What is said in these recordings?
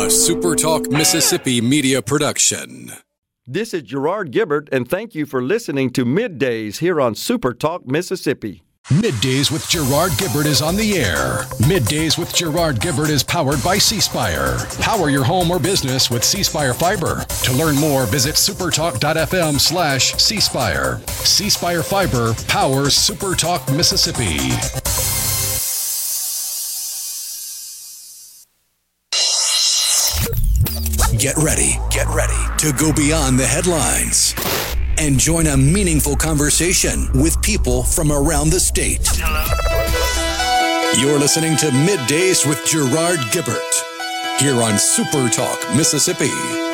A Super Talk Mississippi media production. This is Gerard Gibbert, and thank you for listening to Middays here on Super Talk Mississippi. Middays with Gerard Gibbert is on the air. Middays with Gerard Gibbert is powered by C Spire. Power your home or business with C Spire Fiber. To learn more, visit supertalk.fm/C Spire. C Spire Fiber powers Super Talk Mississippi. Get ready to go beyond the headlines and join a meaningful conversation with people from around the state. Hello. You're listening to Middays with Gerard Gibbert here on Super Talk Mississippi.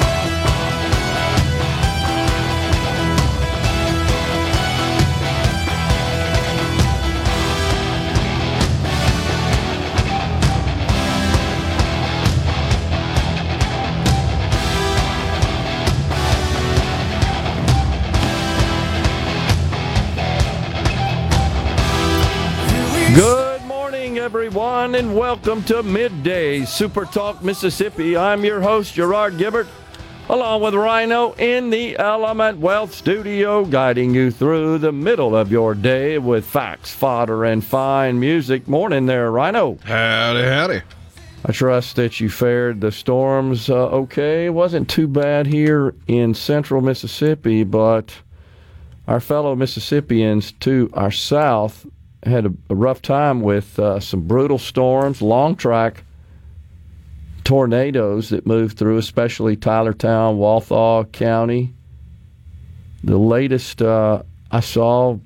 Good morning, everyone, and welcome to Midday Super Talk Mississippi. I'm your host, Gerard Gibbert, along with Rhino in the Element Wealth Studio, guiding you through the middle of your day with facts, fodder, and fine music. Morning there, Rhino. Howdy. I trust that you fared the storms okay. It wasn't too bad here in central Mississippi, but our fellow Mississippians to our south had a rough time with some brutal storms, long track tornadoes that moved through, especially Tylertown, Walthall County. The latest I saw,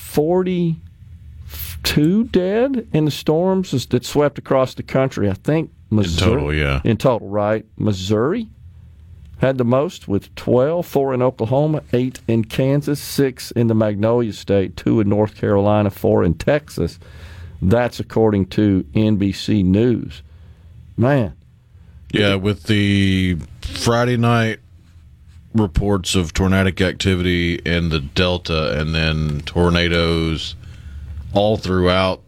42 dead in the storms that swept across the country. I think Missouri. In total, yeah. In total, right. Missouri had the most with 12, 4 in Oklahoma, 8 in Kansas, 6 in the Magnolia State, 2 in North Carolina, 4 in Texas. That's according to NBC News. Man. Yeah, with the Friday night reports of tornadic activity in the Delta and then tornadoes all throughout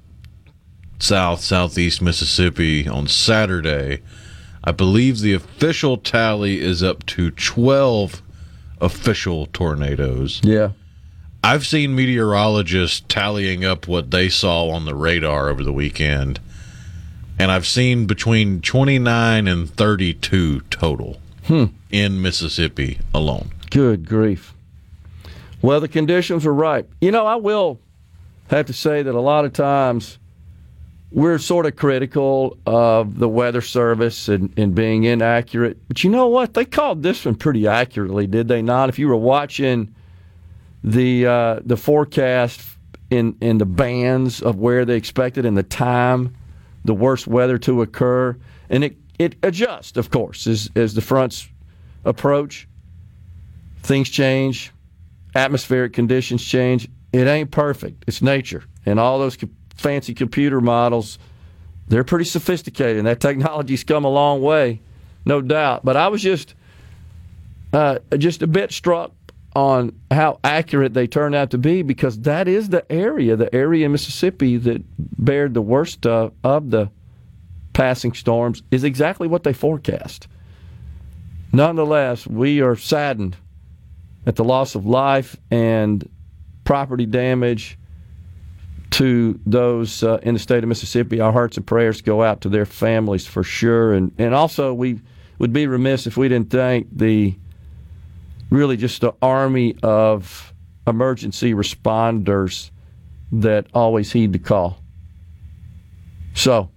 southeast Mississippi on Saturday, I believe the official tally is up to 12 official tornadoes. Yeah. I've seen meteorologists tallying up what they saw on the radar over the weekend, and I've seen between 29 and 32 total in Mississippi alone. Good grief. Well, the conditions were ripe. You know, I will have to say that a lot of times we're sort of critical of the Weather Service and being inaccurate. But you know what? They called this one pretty accurately, did they not? If you were watching the forecast in the bands of where they expected and the time, the worst weather to occur, and it adjusts, of course, as the fronts approach. Things change. Atmospheric conditions change. It ain't perfect. It's nature. And all those fancy computer models, they're pretty sophisticated, and that technology's come a long way, no doubt. But I was just a bit struck on how accurate they turned out to be, because that is the area in Mississippi that bared the worst of the passing storms is exactly what they forecast. Nonetheless, we are saddened at the loss of life and property damage to those in the state of Mississippi. Our hearts and prayers go out to their families for sure. And also, we would be remiss if we didn't thank the army of emergency responders that always heed the call. So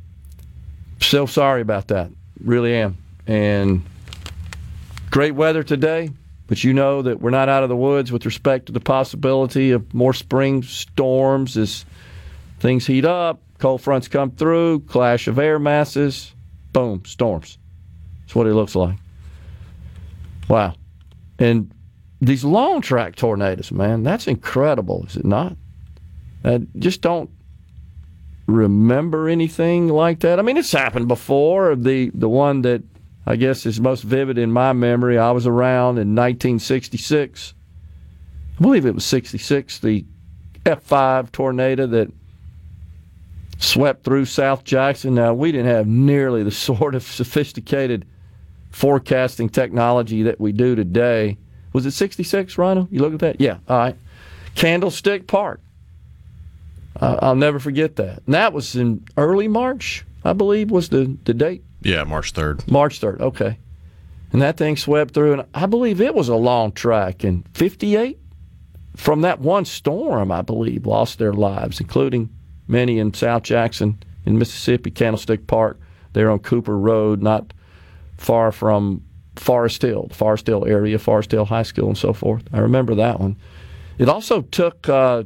sorry about that. Really am. And great weather today. But you know that we're not out of the woods with respect to the possibility of more spring storms as things heat up, cold fronts come through, clash of air masses, boom, storms. That's what it looks like. Wow. And these long track tornadoes, man, that's incredible, is it not? I just don't remember anything like that. I mean, it's happened before. The one that I guess is most vivid in my memory, I was around in 1966. I believe it was 66, the F5 tornado that swept through South Jackson. Now, we didn't have nearly the sort of sophisticated forecasting technology that we do today. Was it 66, Rhino? You look at that? Yeah, all right. Candlestick Park. I'll never forget that. And that was in early March, I believe, was the date. Yeah, March 3rd. March 3rd, okay. And that thing swept through, and I believe it was a long track. And 58 from that one storm, I believe, lost their lives, including many in South Jackson in Mississippi, Candlestick Park, there on Cooper Road, not far from Forest Hill area, Forest Hill High School and so forth. I remember that one. It also took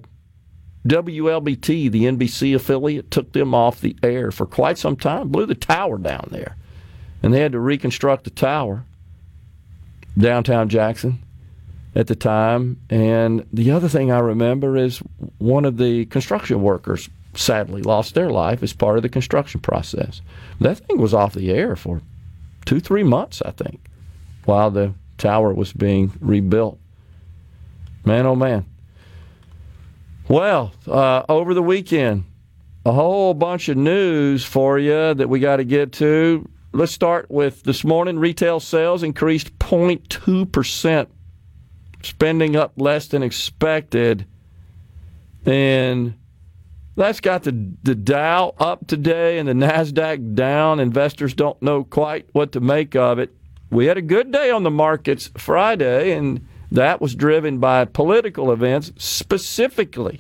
WLBT, the NBC affiliate, took them off the air for quite some time, blew the tower down there. And they had to reconstruct the tower, downtown Jackson, at the time. And the other thing I remember is one of the construction workers sadly lost their life as part of the construction process. That thing was off the air for 2-3 months, I think, while the tower was being rebuilt. Man, oh man. Well, over the weekend, a whole bunch of news for you that we got to get to. Let's start with this morning. Retail sales increased 0.2%, spending up less than expected. And that's got the Dow up today and the NASDAQ down. Investors don't know quite what to make of it. We had a good day on the markets Friday, and that was driven by political events. Specifically,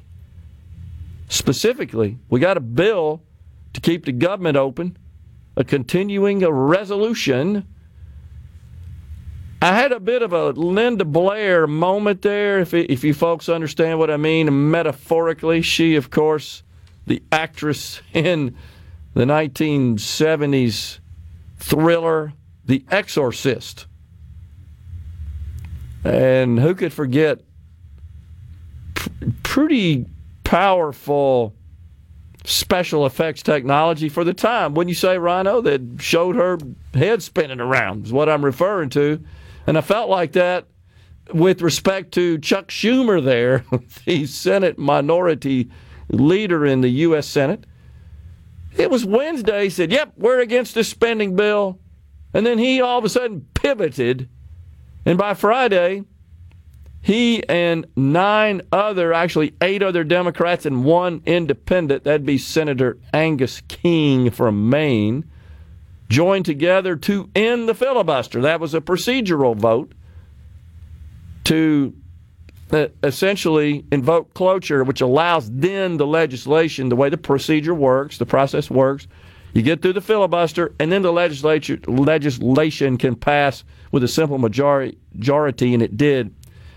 we got a bill to keep the government open, a continuing resolution. I had a bit of a Linda Blair moment there, if you folks understand what I mean metaphorically. She, of course, the actress in the 1970s thriller The Exorcist. And who could forget pretty powerful special effects technology for the time, wouldn't you say, Rhino, that showed her head spinning around is what I'm referring to. And I felt like that with respect to Chuck Schumer there, the Senate minority leader in the U.S. Senate. It was Wednesday. He said, yep, we're against this spending bill. And then he all of a sudden pivoted. And by Friday, he and 8 other Democrats and 1 independent, that'd be Senator Angus King from Maine, joined together to end the filibuster. That was a procedural vote to essentially invoke cloture, which allows then the legislation, the way the procedure works, the process works, you get through the filibuster, and then the legislation can pass with a simple majority, and it did.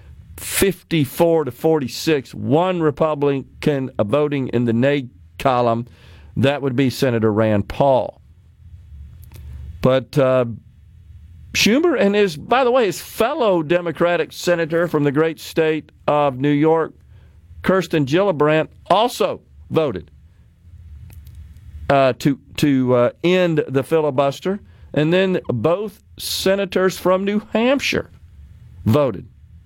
54-46, 1 Republican voting in the nay column. That would be Senator Rand Paul. But Schumer and his fellow Democratic senator from the great state of New York, Kirsten Gillibrand, also voted to end the filibuster. And then both senators from New Hampshire voted.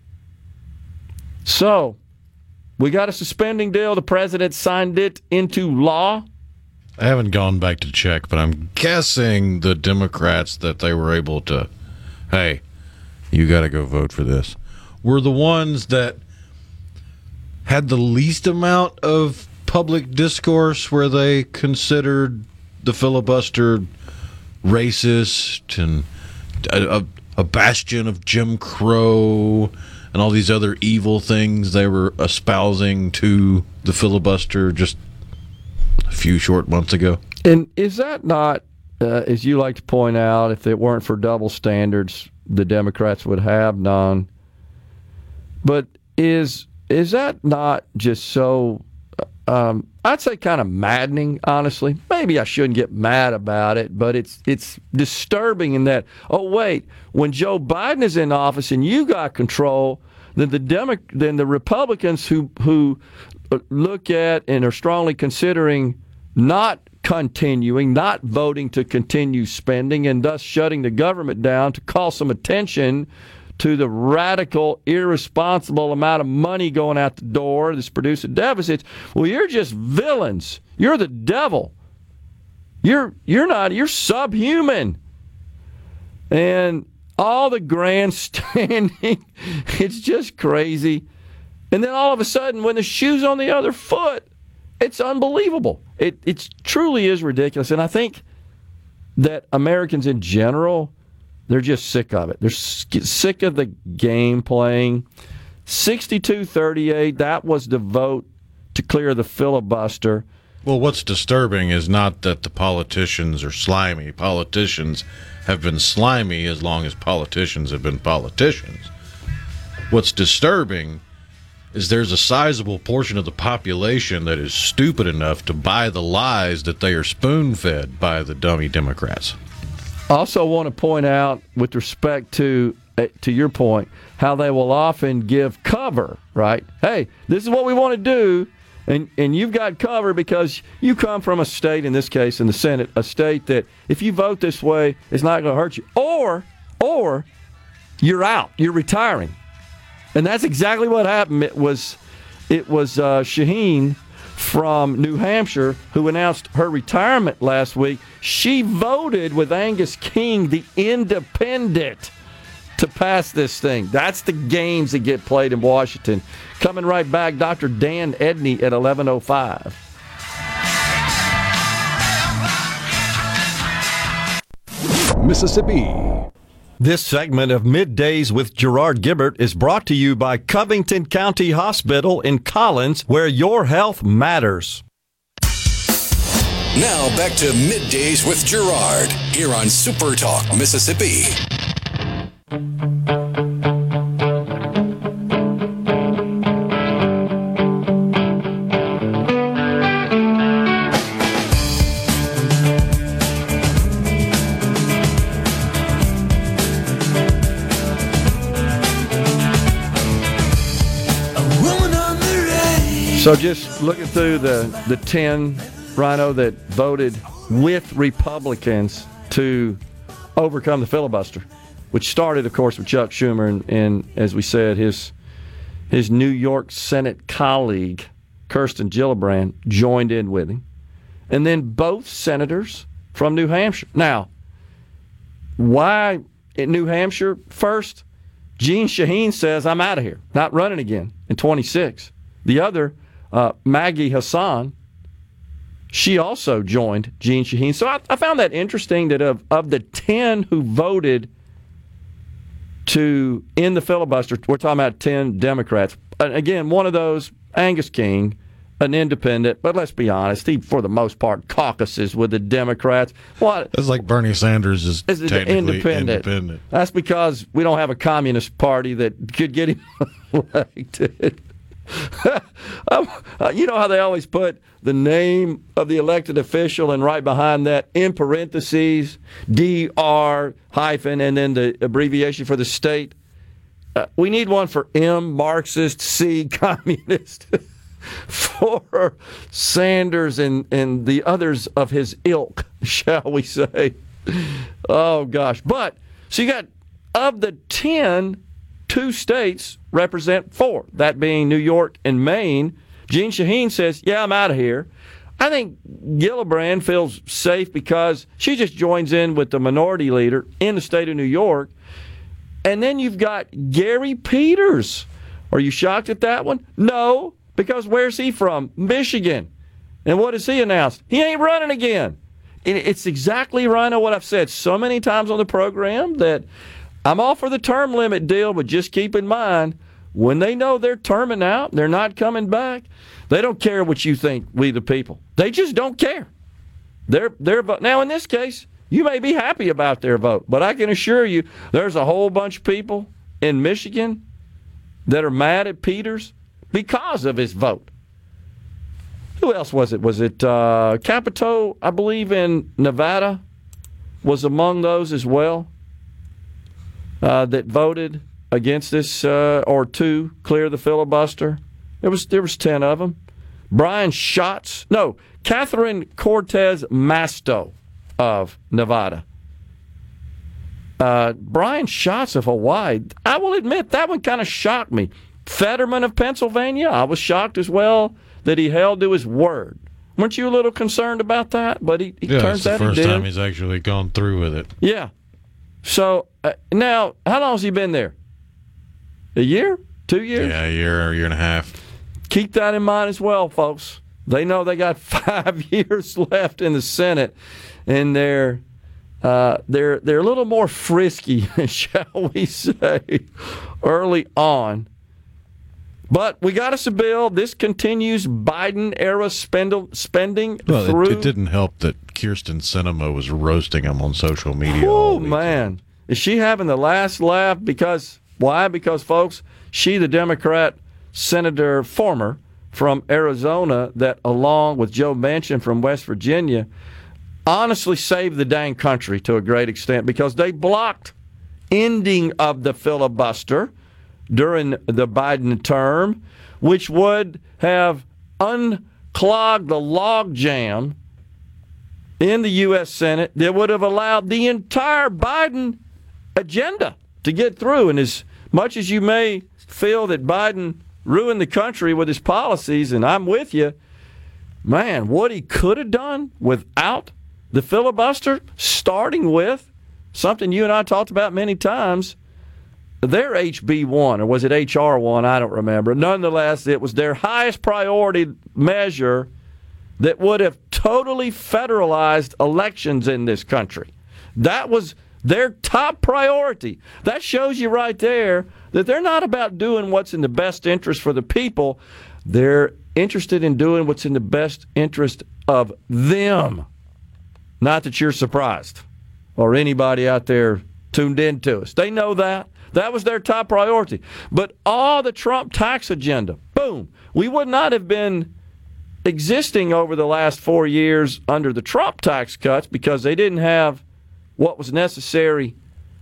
So, we got a suspending deal. The president signed it into law. I haven't gone back to check, but I'm guessing the Democrats that they were able to, hey, you got to go vote for this, were the ones that had the least amount of public discourse where they considered the filibuster racist and a bastion of Jim Crow and all these other evil things they were espousing to the filibuster just a few short months ago. And is that not, as you like to point out, if it weren't for double standards, the Democrats would have none. But is that not just so, I'd say kind of maddening, honestly. Maybe I shouldn't get mad about it, but it's disturbing in that, oh, wait, when Joe Biden is in office and you got control, then the Republicans who look at and are strongly considering not voting to continue spending and thus shutting the government down to call some attention to the radical, irresponsible amount of money going out the door that's producing deficits. Well, you're just villains. You're the devil. You're subhuman. And all the grandstanding, it's just crazy. And then all of a sudden, when the shoe's on the other foot, it's unbelievable. It truly is ridiculous. And I think that Americans in general, they're just sick of it. They're sick of the game playing. 62-38, that was the vote to clear the filibuster. Well, what's disturbing is not that the politicians are slimy. Politicians have been slimy as long as politicians have been politicians. What's disturbing is there's a sizable portion of the population that is stupid enough to buy the lies that they are spoon-fed by the dummy Democrats. I also want to point out, with respect to your point, how they will often give cover, right? Hey, this is what we want to do, and you've got cover because you come from a state, in this case in the Senate, a state that if you vote this way, it's not going to hurt you. Or you're out, you're retiring. And that's exactly what happened. It was Shaheen from New Hampshire who announced her retirement last week. She voted with Angus King, the independent, to pass this thing. That's the games that get played in Washington. Coming right back, Dr. Dan Edney at 11:05. Mississippi. This segment of Middays with Gerard Gibert is brought to you by Covington County Hospital in Collins, where your health matters. Now back to Middays with Gerard here on Super Talk Mississippi. So just looking through the 10, Rhino, that voted with Republicans to overcome the filibuster, which started, of course, with Chuck Schumer and as we said, his New York Senate colleague, Kirsten Gillibrand, joined in with him. And then both senators from New Hampshire. Now, why in New Hampshire? First, Jeanne Shaheen says, I'm out of here, not running again in 26. The other, Maggie Hassan, she also joined Jeanne Shaheen. So I found that interesting that of the 10 who voted to end the filibuster, we're talking about 10 Democrats. Again, one of those, Angus King, an independent, but let's be honest, he, for the most part, caucuses with the Democrats. What? That's like Bernie Sanders is technically independent. That's because we don't have a communist party that could get him elected. You know how they always put the name of the elected official and right behind that, in parentheses, DR hyphen, and then the abbreviation for the state? We need one for M, Marxist, C, communist, for Sanders and the others of his ilk, shall we say. Oh, gosh. But, so you got, of the 10, 2 states represent 4, that being New York and Maine. Jeanne Shaheen says, yeah, I'm out of here. I think Gillibrand feels safe because she just joins in with the minority leader in the state of New York. And then you've got Gary Peters. Are you shocked at that one? No, because where's he from? Michigan. And what has he announced? He ain't running again. It's exactly, Rhino, what I've said so many times on the program, that I'm all for the term limit deal, but just keep in mind, when they know they're terming out, they're not coming back, they don't care what you think, we the people. They just don't care. Their vote. Now, in this case, you may be happy about their vote, but I can assure you there's a whole bunch of people in Michigan that are mad at Peters because of his vote. Who else was it? Was it Capito, I believe, in Nevada, was among those as well? That voted against this or to clear the filibuster. There was 10 of them. Catherine Cortez Masto of Nevada. Brian Schatz of Hawaii, I will admit that one kind of shocked me. Fetterman of Pennsylvania, I was shocked as well that he held to his word. Weren't you a little concerned about that? But he turns out he did. It's the first time he's actually gone through with it. Yeah. So now, how long has he been there? A year? 2 years? Yeah, a year and a half. Keep that in mind as well, folks. They know they got 5 years left in the Senate, and they're a little more frisky, shall we say, early on. But we got us a bill. This continues Biden-era spending through. It didn't help that Kyrsten Sinema was roasting him on social media. Oh, man. Is she having the last laugh? Why? Because, folks, she, the Democrat senator, former from Arizona, that along with Joe Manchin from West Virginia, honestly saved the dang country to a great extent because they blocked ending of the filibuster during the Biden term, which would have unclogged the logjam in the U.S. Senate that would have allowed the entire Biden agenda to get through. And as much as you may feel that Biden ruined the country with his policies, and I'm with you, man, what he could have done without the filibuster, starting with something you and I talked about many times, their HB1, or was it HR1? I don't remember. Nonetheless, it was their highest priority measure that would have totally federalized elections in this country. That was their top priority. That shows you right there that they're not about doing what's in the best interest for the people. They're interested in doing what's in the best interest of them. Not that you're surprised or anybody out there tuned in to us. They know that. That was their top priority. But all the Trump tax agenda, boom, we would not have been existing over the last 4 years under the Trump tax cuts because they didn't have what was necessary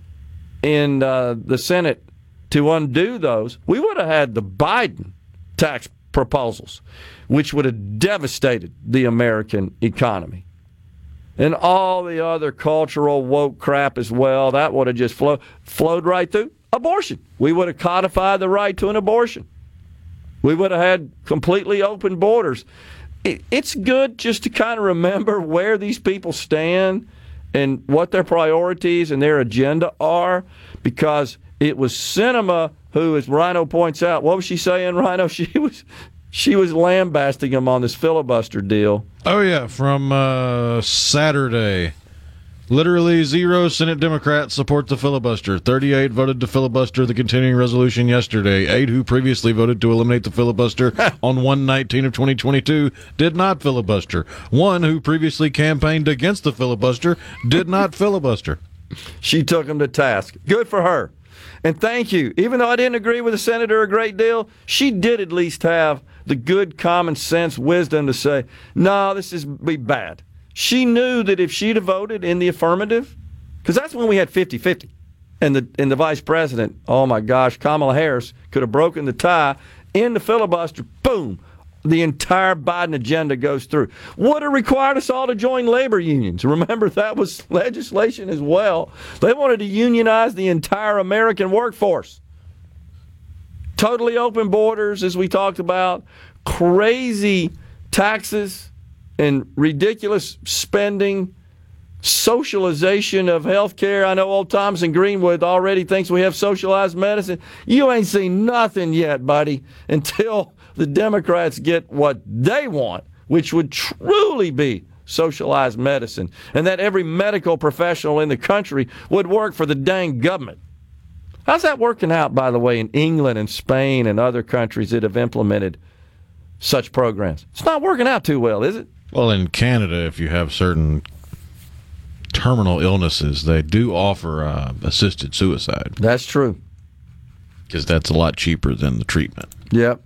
in the Senate to undo those. We would have had the Biden tax proposals, which would have devastated the American economy. And all the other cultural woke crap as well, that would have just flowed right through. Abortion. We would have codified the right to an abortion. We would have had completely open borders. It's good just to kind of remember where these people stand and what their priorities and their agenda are, because it was Sinema who, as Rhino points out, what was she saying, Rhino? She was lambasting him on this filibuster deal. Oh, yeah, from Saturday. Literally 0 Senate Democrats support the filibuster. 38 voted to filibuster the continuing resolution yesterday. 8 who previously voted to eliminate the filibuster on 1/19 of 2022 did not filibuster. 1 who previously campaigned against the filibuster did not filibuster. She took him to task. Good for her. And thank you. Even though I didn't agree with the senator a great deal, she did at least have the good common sense wisdom to say, no, this is be bad. She knew that if she'd have voted in the affirmative, because that's when we had 50-50, and the vice president, oh my gosh, Kamala Harris could have broken the tie in the filibuster, boom, the entire Biden agenda goes through. Would have required us all to join labor unions. Remember, that was legislation as well. They wanted to unionize the entire American workforce. Totally open borders, as we talked about, crazy taxes and ridiculous spending, socialization of health care. I know old Thompson Greenwood already thinks we have socialized medicine. You ain't seen nothing yet, buddy, until the Democrats get what they want, which would truly be socialized medicine, and that every medical professional in the country would work for the dang government. How's that working out, by the way, in England and Spain and other countries that have implemented such programs? It's not working out too well, is it? Well, in Canada, if you have certain terminal illnesses, they do offer assisted suicide. That's true. Because that's a lot cheaper than the treatment. Yep.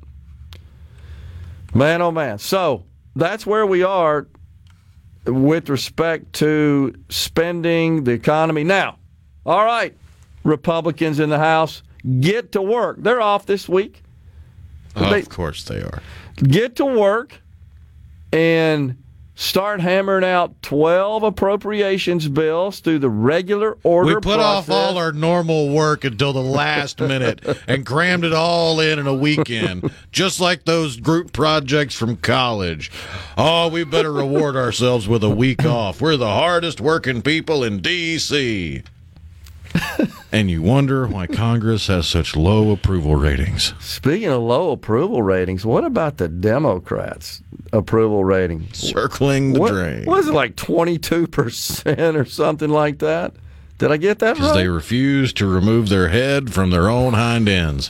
Man, oh man. So that's where we are with respect to spending, the economy. Now, all right, Republicans in the House, get to work. They're off this week. Of course they are. Get to work and start hammering out 12 appropriations bills through the regular order We put process. off all our normal work until the last minute and crammed it all in a weekend, just like those group projects from college. Oh, we better reward ourselves with a week off. We're the hardest working people in D.C. And you wonder why Congress has such low approval ratings. Speaking of low approval ratings, what about the Democrats' approval rating? Circling the drain. Was it like 22% or something like that? Did I get that right? Because they refuse to remove their head from their own hind ends.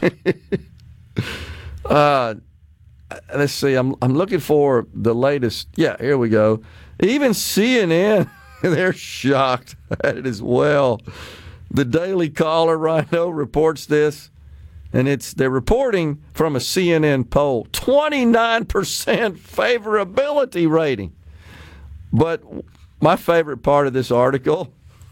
Let's see. I'm looking for the latest. Yeah, here we go. Even CNN, they're shocked at it as well. The Daily Caller, Rhino, reports this, and they're reporting from a CNN poll, 29% favorability rating. But my favorite part of this article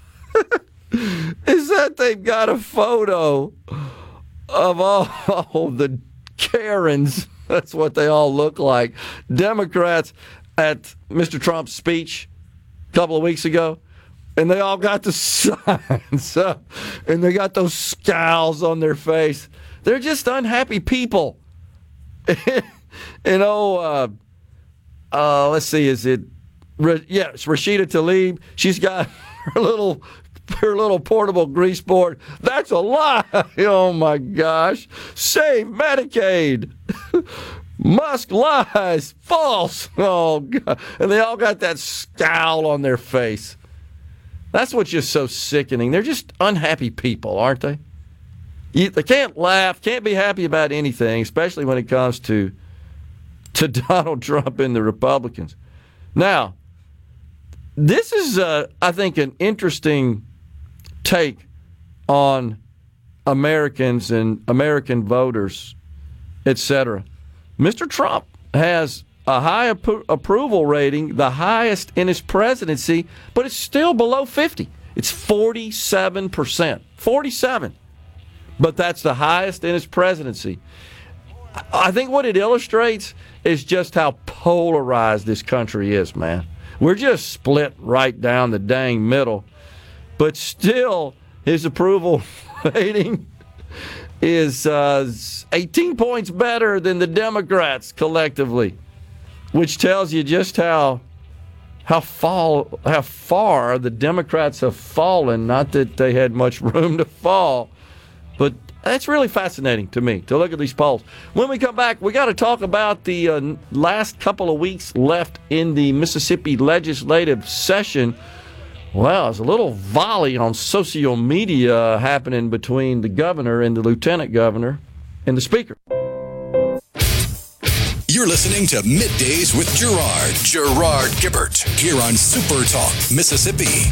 is that they've got a photo of all the Karens. That's what they all look like. Democrats at Mr. Trump's speech a couple of weeks ago. And they all got the signs up, and they got those scowls on their face. They're just unhappy people. Let's see, it's Rashida Tlaib. She's got her little portable grease board. That's a lie. Oh my gosh. Save Medicaid. Musk lies. False. Oh God. And they all got that scowl on their face. That's what's just so sickening. They're just unhappy people, aren't they? They can't laugh, can't be happy about anything, especially when it comes to Donald Trump and the Republicans. Now, this is, I think, an interesting take on Americans and American voters, etc. Mr. Trump has a high approval rating, the highest in his presidency, but it's still below 50. It's 47%. 47. But that's the highest in his presidency. I think what it illustrates is just how polarized this country is, man. We're just split right down the dang middle. But still, his approval rating is 18 points better than the Democrats collectively, which tells you just how far the Democrats have fallen. Not that they had much room to fall, but that's really fascinating to me to look at these polls. When we come back, we got to talk about the last couple of weeks left in the Mississippi legislative session. Well, there's a little volley on social media happening between the governor and the lieutenant governor and the speaker. You're listening to Middays with Gerard Gibbert, here on Super Talk, Mississippi.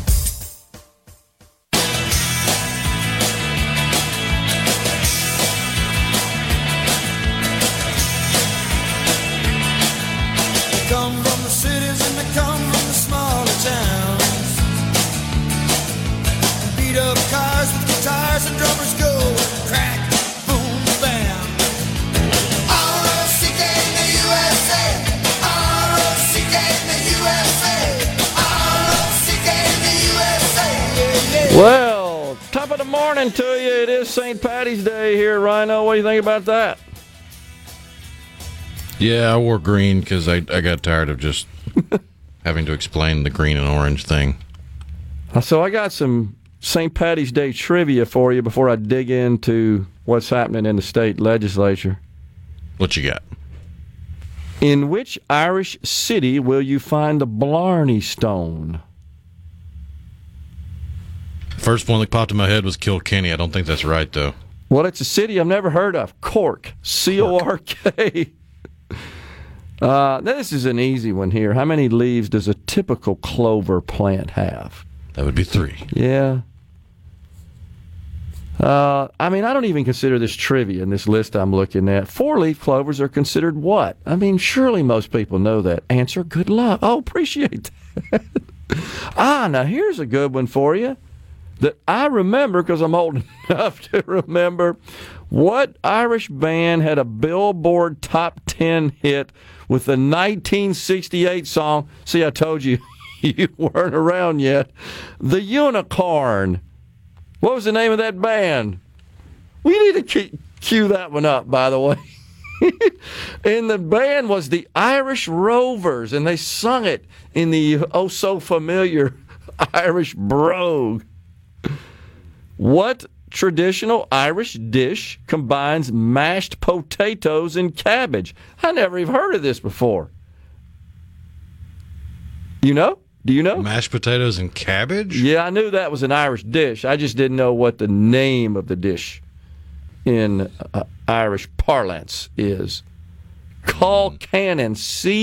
They come from the cities and they come from the smaller towns. Beat up cars with guitars and drummers go crack, boom, bam. R-O-C-K in the USA, R-O-C-K in the USA, R-O-C-K in the USA. Yeah, yeah. Well, top of the morning to you. It is St. Patty's Day here, Rhino. What do you think about that? Yeah, I wore green because I got tired of just having to explain the green and orange thing. So I got some St. Patty's Day trivia for you before I dig into what's happening in the state legislature. What you got? In which Irish city will you find the Blarney Stone? First one that popped in my head was Kilkenny. I don't think that's right, though. Well, it's a city I've never heard of. Cork. C-O-R-K. This is an easy one here. How many leaves does a typical clover plant have? That would be 3. Yeah. I don't even consider this trivia in this list I'm looking at. 4-leaf clovers are considered what? I mean, surely most people know that. Answer, good luck. Oh, appreciate that. Now here's a good one for you. that I remember, because I'm old enough to remember, what Irish band had a Billboard Top 10 hit with the 1968 song? See, I told you, you weren't around yet. The Unicorn. What was the name of that band? We need to cue that one up, by the way. And the band was the Irish Rovers, and they sung it in the oh-so-familiar Irish brogue. What traditional Irish dish combines mashed potatoes and cabbage? I never even heard of this before. You know? Do you know? Mashed potatoes and cabbage? Yeah, I knew that was an Irish dish. I just didn't know what the name of the dish in Irish parlance is. Colcannon,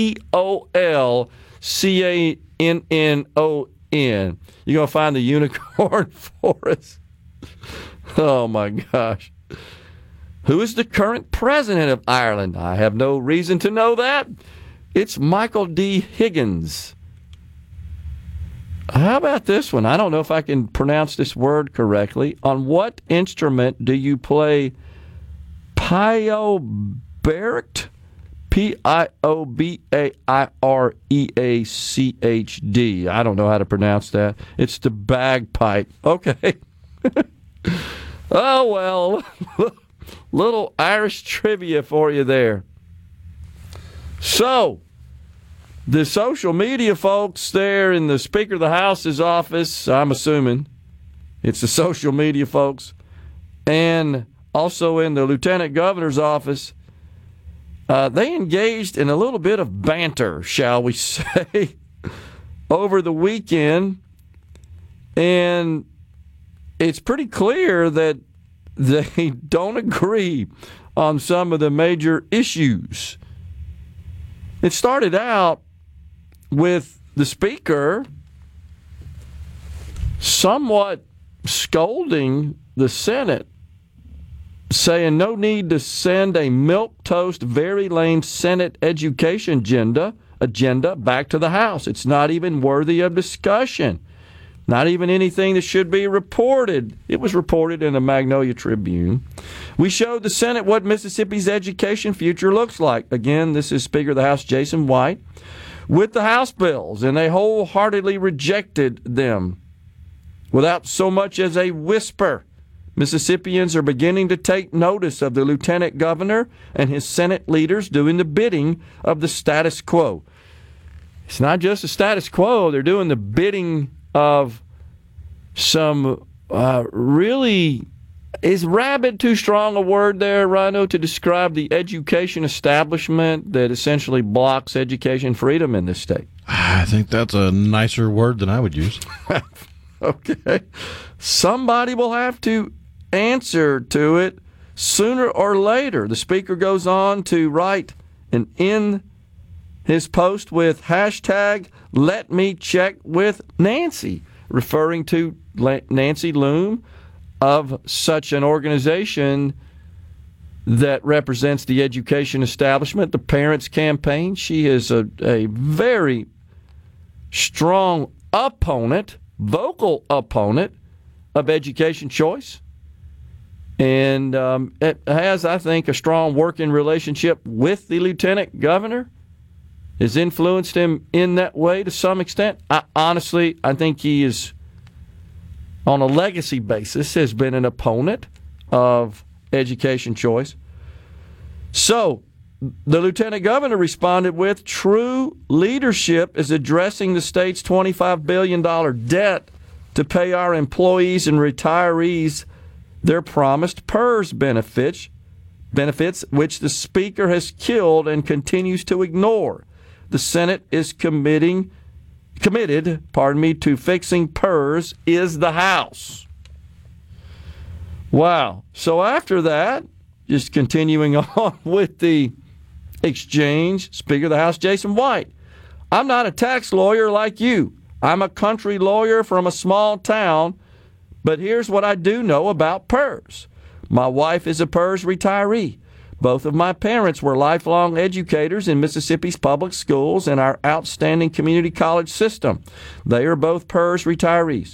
Colcannon. You're going to find the unicorn for us? Oh, my gosh. Who is the current president of Ireland? I have no reason to know that. It's Michael D. Higgins. How about this one? I don't know if I can pronounce this word correctly. On what instrument do you play Piobaird? Piobareachd. I don't know how to pronounce that. It's the bagpipe. Okay. Oh, well. Little Irish trivia for you there. So, the social media folks there in the Speaker of the House's office, I'm assuming it's the social media folks, and also in the Lieutenant Governor's office, they engaged in a little bit of banter, shall we say, over the weekend. And it's pretty clear that they don't agree on some of the major issues. It started out with the Speaker somewhat scolding the Senate, saying no need to send a milquetoast, very lame Senate education agenda back to the House. It's not even worthy of discussion. Not even anything that should be reported. It was reported in the Magnolia Tribune. We showed the Senate what Mississippi's education future looks like. Again, this is Speaker of the House Jason White with the House bills, and they wholeheartedly rejected them without so much as a whisper. Mississippians are beginning to take notice of the Lieutenant Governor and his Senate leaders doing the bidding of the status quo. It's not just the status quo. They're doing the bidding of some really... Is rabid too strong a word there, Rhino, to describe the education establishment that essentially blocks education freedom in this state? I think that's a nicer word than I would use. Okay. Somebody will have to answer to it sooner or later. The Speaker goes on to write and end his post with hashtag let me check with Nancy, referring to Nancy Loom of such an organization that represents the education establishment, the Parents Campaign. She is a very strong opponent, vocal opponent of education choice. And it has, I think, a strong working relationship with the Lieutenant Governor. Has influenced him in that way to some extent. Honestly, I think he is, on a legacy basis, has been an opponent of education choice. So, the Lieutenant Governor responded with, true leadership is addressing the state's $25 billion debt to pay our employees and retirees their promised PERS benefits, which the Speaker has killed and continues to ignore. The Senate is committed to fixing PERS is the House. Wow. So after that, just continuing on with the exchange, Speaker of the House Jason White. I'm not a tax lawyer like you. I'm a country lawyer from a small town, but here's what I do know about PERS. My wife is a PERS retiree. Both of my parents were lifelong educators in Mississippi's public schools and our outstanding community college system. They are both PERS retirees.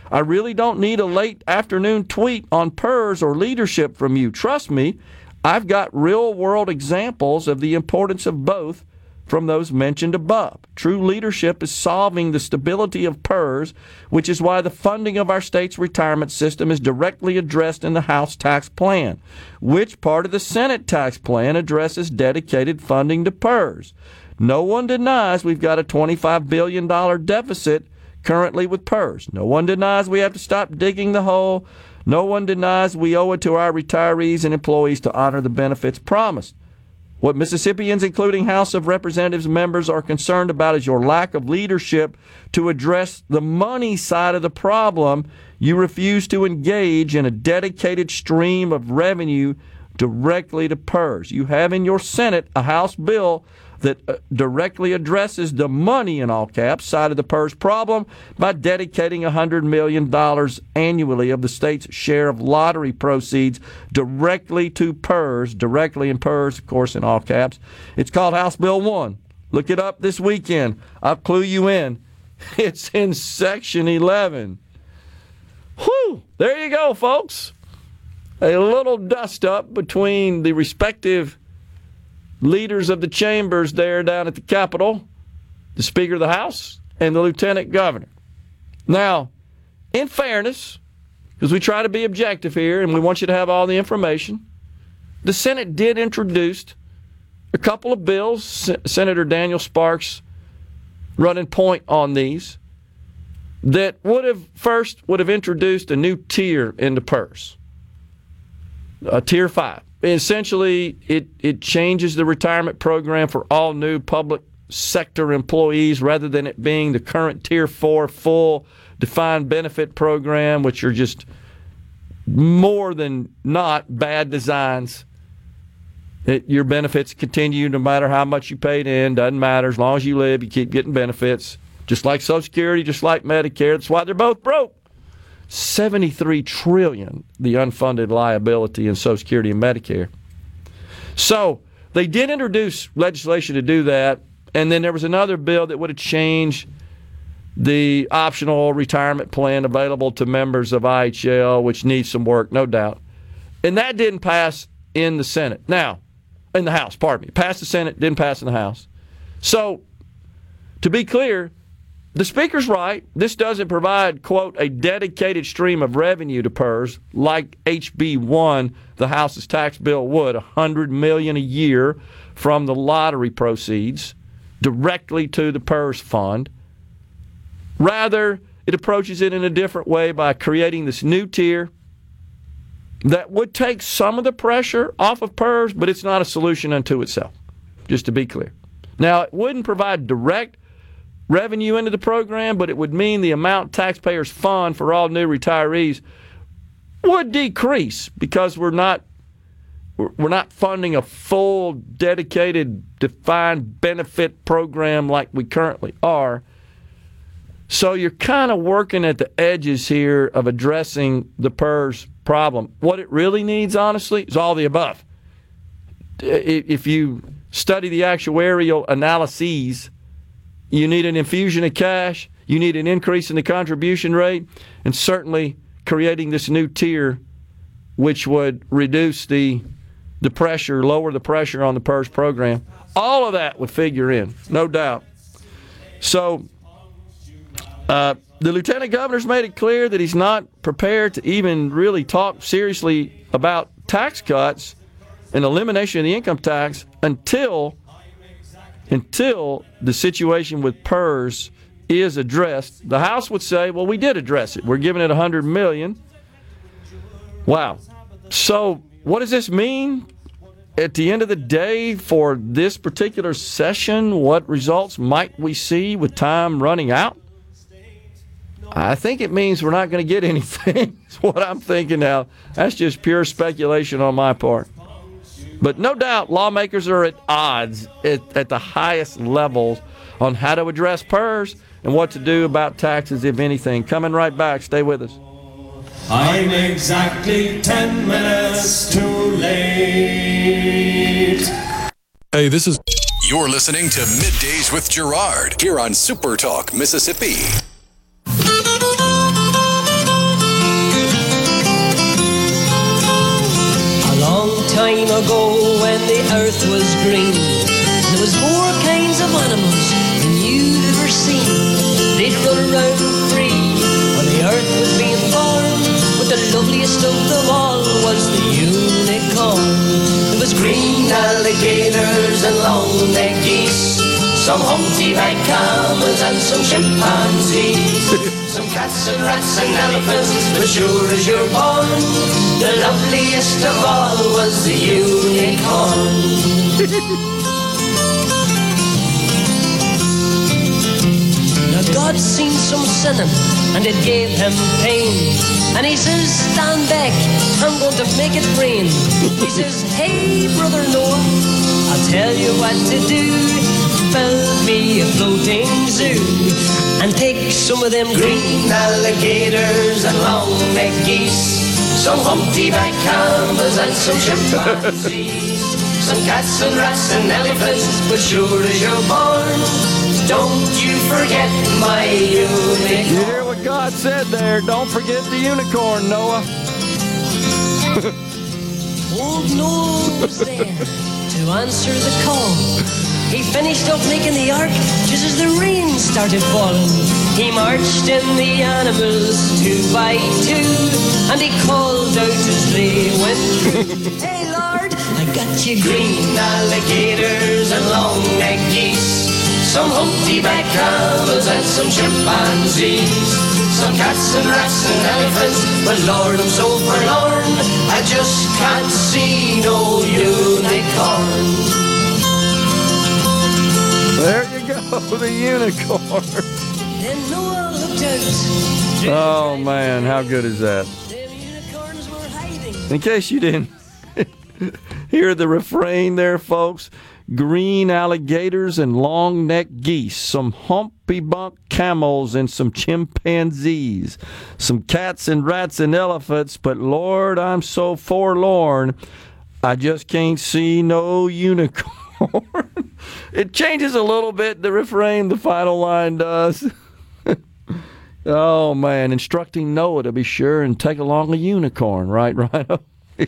I really don't need a late afternoon tweet on PERS or leadership from you. Trust me, I've got real-world examples of the importance of both from those mentioned above. True leadership is solving the stability of PERS, which is why the funding of our state's retirement system is directly addressed in the House tax plan. Which part of the Senate tax plan addresses dedicated funding to PERS? No one denies we've got a $25 billion deficit currently with PERS. No one denies we have to stop digging the hole. No one denies we owe it to our retirees and employees to honor the benefits promised. What Mississippians, including House of Representatives members, are concerned about is your lack of leadership to address the money side of the problem. You refuse to engage in a dedicated stream of revenue directly to PERS. You have in your Senate a House bill that directly addresses the money, in all caps, side of the PERS problem by dedicating $100 million annually of the state's share of lottery proceeds directly to PERS, directly in PERS, of course, in all caps. It's called House Bill 1. Look it up this weekend. I'll clue you in. It's in Section 11. Whew! There you go, folks. A little dust-up between the respective leaders of the chambers there down at the Capitol, the Speaker of the House, and the Lieutenant Governor. Now, in fairness, because we try to be objective here and we want you to have all the information, the Senate did introduce a couple of bills, Senator Daniel Sparks running point on these, that would have introduced a new tier into PERS, Tier 5. Essentially, it changes the retirement program for all new public sector employees rather than it being the current Tier 4 full defined benefit program, which are just more than not bad designs. Your benefits continue no matter how much you paid in. Doesn't matter. As long as you live, you keep getting benefits. Just like Social Security, just like Medicare. That's why they're both broke. $73 trillion, the unfunded liability in Social Security and Medicare. So they did introduce legislation to do that, and then there was another bill that would have changed the optional retirement plan available to members of IHL, which needs some work, no doubt. And that didn't pass in the Senate. Now, in the House, pardon me. Passed the Senate, didn't pass in the House. So, to be clear, the Speaker's right. This doesn't provide, quote, a dedicated stream of revenue to PERS like HB 1, the House's tax bill, would, $100 million a year from the lottery proceeds directly to the PERS fund. Rather, it approaches it in a different way by creating this new tier that would take some of the pressure off of PERS, but it's not a solution unto itself, just to be clear. Now, it wouldn't provide direct revenue into the program, but it would mean the amount taxpayers fund for all new retirees would decrease because we're not funding a full, dedicated, defined benefit program like we currently are. So you're kind of working at the edges here of addressing the PERS problem. What it really needs, honestly, is all the above. If you study the actuarial analyses, you need an infusion of cash, you need an increase in the contribution rate, and certainly creating this new tier which would reduce the pressure, lower the pressure on the PERS program. All of that would figure in, no doubt. So the Lieutenant Governor's made it clear that he's not prepared to even really talk seriously about tax cuts and elimination of the income tax until the situation with PERS is addressed. The House would say, well, we did address it. We're giving it $100 million. Wow. So what does this mean? At the end of the day, for this particular session, what results might we see with time running out? I think it means we're not going to get anything. That's what I'm thinking now. That's just pure speculation on my part. But no doubt lawmakers are at odds at the highest levels on how to address PERS and what to do about taxes, if anything. Coming right back. Stay with us. I'm exactly 10 minutes too late. Hey, this is... You're listening to Middays with Gerard here on Super Talk, Mississippi. time ago when the earth was green. There was more kinds of animals than you've ever seen. They'd run around free when the earth was being born. But the loveliest of them all was the unicorn. There was green alligators and long-necked geese, some humpty-backed camels and some chimpanzees, some cats and rats and elephants, but sure as you're born, the loveliest of all was the unicorn. Now God seen some sinning, and it gave him pain, and he says, stand back, I'm going to make it rain. He says, hey brother Noah, I'll tell you what to do. Build me a floating zoo and take some of them green alligators and long-necked geese, some humpty-backed camels and some chimpanzees, some cats and rats and elephants, but sure as you're born, don't you forget my unicorn. You hear what God said there? Don't forget the unicorn, Noah. Old Noah was there to answer the call. He finished up making the ark just as the rain started falling. He marched in the animals 2 by 2, and he called out as they went through. Hey Lord, I got you green alligators and long-necked geese, some humpty-backed camels and some chimpanzees, some cats and rats and elephants, but Lord, I'm so forlorn, I just can't see no unicorn. There you go, the unicorn. Then Noah looked out. Oh, man, how good is that? Them unicorns were hiding. In case you didn't hear the refrain there, folks, green alligators and long-necked geese, some humpy-bunk camels and some chimpanzees, some cats and rats and elephants, but Lord, I'm so forlorn, I just can't see no unicorn. It changes a little bit, the refrain, the final line does. Oh, man, instructing Noah to be sure and take along a unicorn, right, Rhino?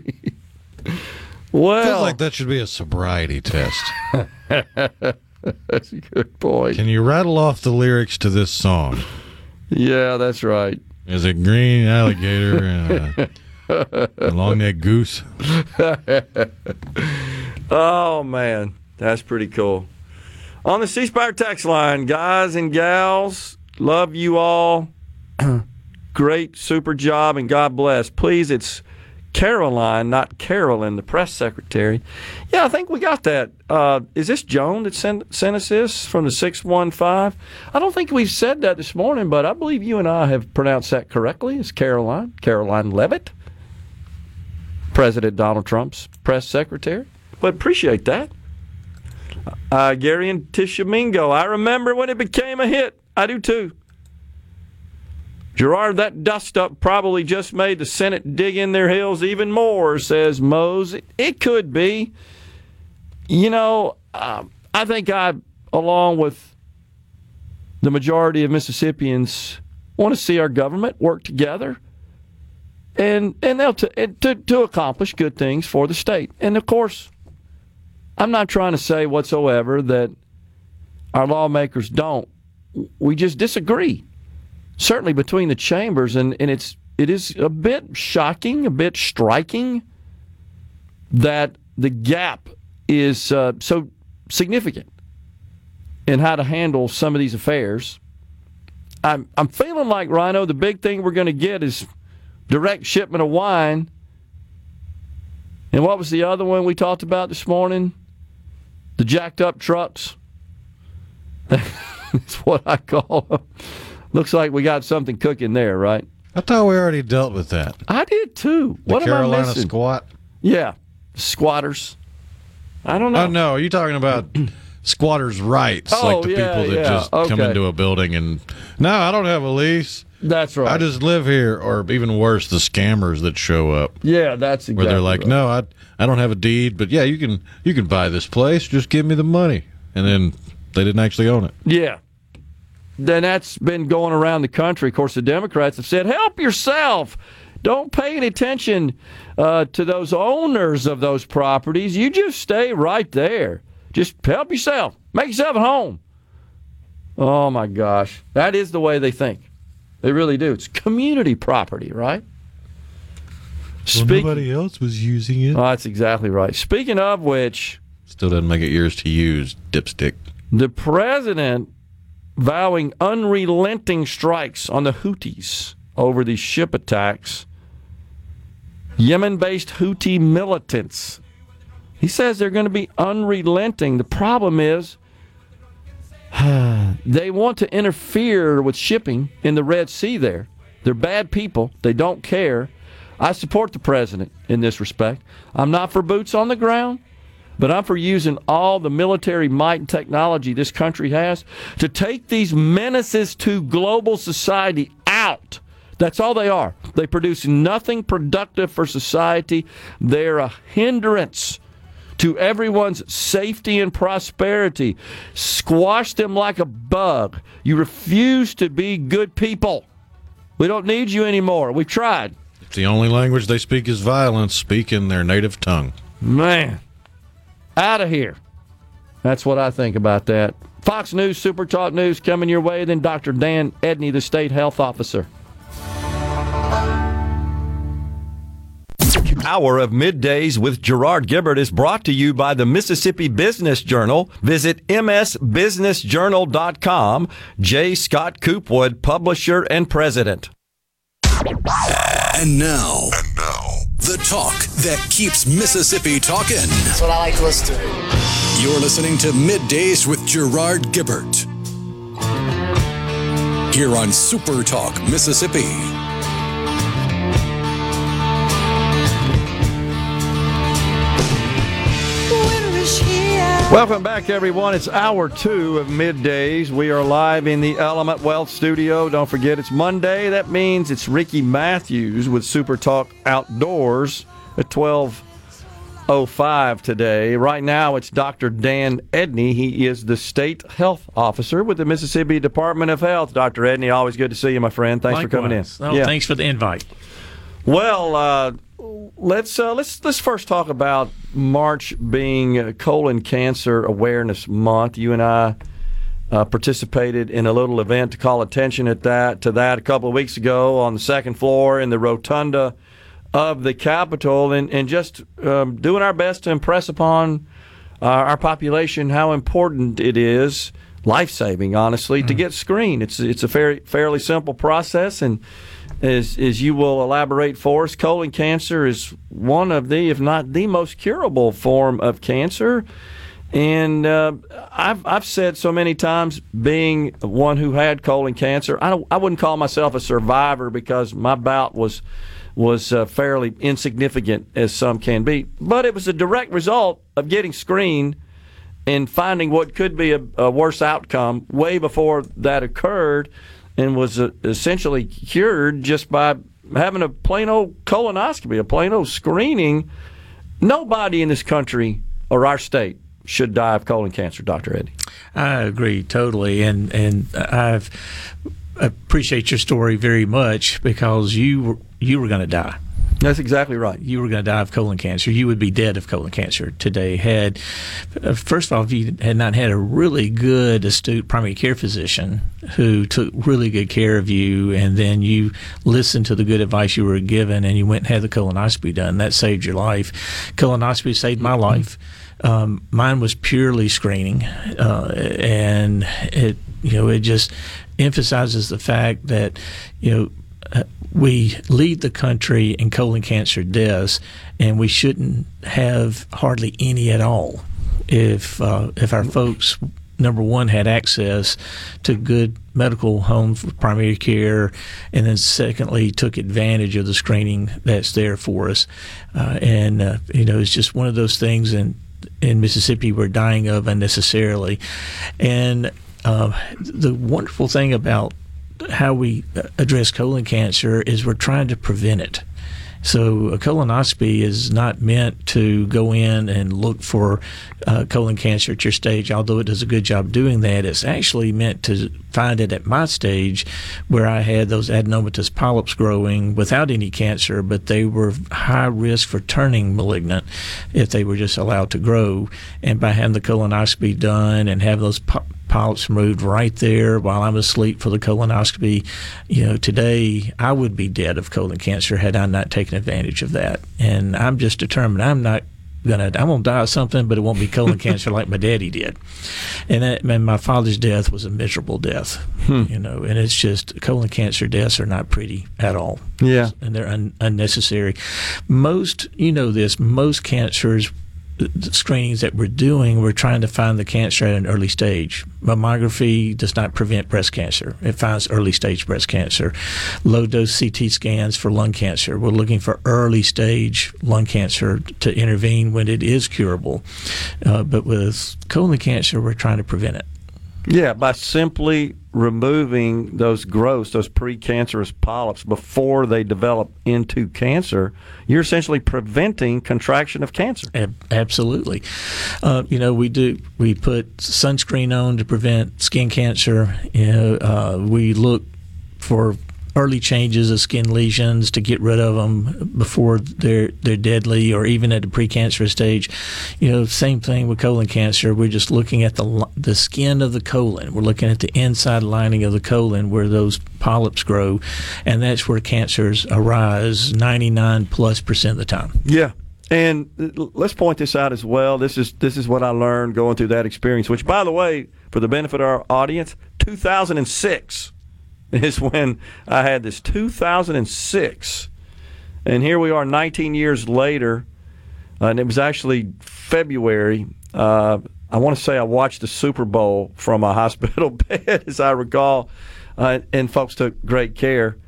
Well, Feels like that should be a sobriety test. That's a good point. Can you rattle off the lyrics to this song? Yeah, that's right. Is it green alligator and a long-necked goose? Oh, man, that's pretty cool. On the C Spire text line, guys and gals, love you all. Great, super job, and God bless. Please, it's Caroline, not Carolyn, the press secretary. Yeah, I think we got that. Is this Joan that sent us this from the 615? I don't think we've said that this morning, but I believe you and I have pronounced that correctly. It's Caroline Levitt, President Donald Trump's press secretary. But appreciate that. Gary and Tishomingo, I remember when it became a hit. I do too. Gerard, that dust-up probably just made the Senate dig in their heels even more, says Mose. It could be. You know, I think I, along with the majority of Mississippians, want to see our government work together and they'll to accomplish good things for the state. And, of course, I'm not trying to say whatsoever that our lawmakers don't. We just disagree. Certainly between the chambers, and it is a bit shocking, a bit striking that the gap is so significant in how to handle some of these affairs. I'm feeling like, Rhino, the big thing we're going to get is direct shipment of wine. And what was the other one we talked about this morning? The jacked up trucks. That's what I call them. Looks like we got something cooking there, right? I thought we already dealt with that. I did too. The What am I Carolina missing? squat. Yeah, squatters. I don't know. Oh, no, you're talking about squatters' rights, Oh, like the yeah, people that yeah. just come Okay. into a building and, no, I don't have a lease. That's right. I just live here. Or even worse, the scammers that show up yeah, that's exactly where they're like, right. no, I don't have a deed, but yeah, you can buy this place. Just give me the money. And then they didn't actually own it. Yeah. Then that's been going around the country. Of course, the Democrats have said, help yourself. don't pay any attention to those owners of those properties. You just stay right there. Just help yourself. Make yourself at home. Oh, my gosh. That is the way they think. They really do. It's community property, right? Well, nobody else was using it. Oh, that's exactly right. Speaking of which... Still doesn't make it yours to use, dipstick. The president vowing unrelenting strikes on the Houthis over these ship attacks. Yemen-based Houthi militants. He says they're going to be unrelenting. The problem is they want to interfere with shipping in the Red Sea there. They're bad people. They don't care. I support the president in this respect. I'm not for boots on the ground, but I'm for using all the military might and technology this country has to take these menaces to global society out. That's all they are. They produce nothing productive for society. They're a hindrance to everyone's safety and prosperity. Squash them like a bug. You refuse to be good people. We don't need you anymore. We've tried. If the only language they speak is violence, speak in their native tongue. Man, out of here. That's what I think about that. Fox News, Super Talk News coming your way. Then Dr. Dan Edney, the state health officer. Hour of Middays with Gerard Gibbert is brought to you by the Mississippi Business Journal. Visit msbusinessjournal.com. J. Scott Coopwood, publisher and president. And now, the talk that keeps Mississippi talking. That's what I like to listen to. You're listening to Middays with Gerard Gibbert here on Super Talk Mississippi. Welcome back, everyone. It's hour 2 of Middays. We are live in the Element Wealth studio. Don't forget, it's Monday. That means it's Ricky Matthews with Super Talk Outdoors at 12:05 today. Right now, it's Dr. Dan Edney. He is the state health officer with the Mississippi Department of Health. Dr. Edney, always good to see you, my friend. Thanks for coming in. Oh, thanks for the invite. Well, let's first talk about March being Colon Cancer Awareness Month. You and I participated in a little event to call attention to that a couple of weeks ago on the second floor in the rotunda of the Capitol, and just doing our best to impress upon our population how important it is, life-saving, honestly, to get screened. It's a fairly simple process, and as you will elaborate for us, colon cancer is one of the, if not the most curable form of cancer. And I've said so many times, being one who had colon cancer, I wouldn't call myself a survivor because my bout was fairly insignificant, as some can be. But it was a direct result of getting screened and finding what could be a worse outcome way before that occurred, and was essentially cured just by having a plain old colonoscopy, a plain old screening. Nobody in this country or our state should die of colon cancer, Dr. Edney. I agree totally, and I appreciate your story very much, because you were going to die. That's exactly right. You were going to die of colon cancer. You would be dead of colon cancer today. First of all, if you had not had a really good, astute primary care physician who took really good care of you, and then you listened to the good advice you were given, and you went and had the colonoscopy done, that saved your life. Colonoscopy saved my life. Mine was purely screening, and it just emphasizes the fact that we lead the country in colon cancer deaths, and we shouldn't have hardly any at all if our folks, number one, had access to good medical homes for primary care, and then secondly, took advantage of the screening that's there for us. It's just one of those things in Mississippi we're dying of unnecessarily. And the wonderful thing about how we address colon cancer is we're trying to prevent it. So a colonoscopy is not meant to go in and look for colon cancer at your stage, although it does a good job doing that. It's actually meant to find it at my stage where I had those adenomatous polyps growing without any cancer, but they were high risk for turning malignant if they were just allowed to grow. And by having the colonoscopy done and have those polyps removed right there while I'm asleep for the colonoscopy, today I would be dead of colon cancer had I not taken advantage of that. And I'm just determined I'm going to die of something, but it won't be colon cancer like my daddy did. And my father's death was a miserable death, and it's just colon cancer deaths are not pretty at all. Yeah. And they're unnecessary. Most cancers, the screenings that we're doing, we're trying to find the cancer at an early stage. Mammography does not prevent breast cancer. It finds early stage breast cancer. Low dose CT scans for lung cancer. We're looking for early stage lung cancer to intervene when it is curable. But with colon cancer, we're trying to prevent it. Yeah, by simply removing those growths, those precancerous polyps before they develop into cancer, you're essentially preventing contraction of cancer. Absolutely. We put sunscreen on to prevent skin cancer. We look for early changes of skin lesions to get rid of them before they're deadly or even at the precancerous stage. Same thing with colon cancer. We're just looking at the skin of the colon. We're looking at the inside lining of the colon where those polyps grow, and that's where cancers arise 99+% of the time. Yeah. And let's point this out as well. This is what I learned going through that experience, which, by the way, for the benefit of our audience, 2006 is when I had this. 2006. And here we are 19 years later, and it was actually February. I want to say I watched the Super Bowl from a hospital bed, as I recall, and folks took great care.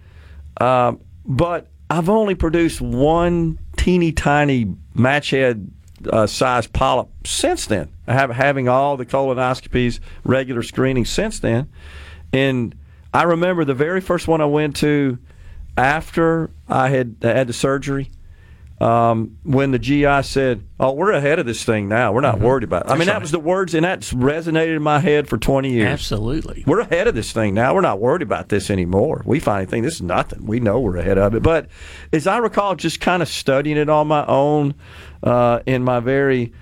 But I've only produced one teeny tiny match head size polyp since then. Having all the colonoscopies, regular screening since then. And I remember the very first one I went to after I had the surgery, when the GI said, "Oh, we're ahead of this thing now. We're not worried about it." That was the words, and that's resonated in my head for 20 years. Absolutely. We're ahead of this thing now. We're not worried about this anymore. We finally think this is nothing. We know we're ahead of it. But as I recall, just kind of studying it on my own in my very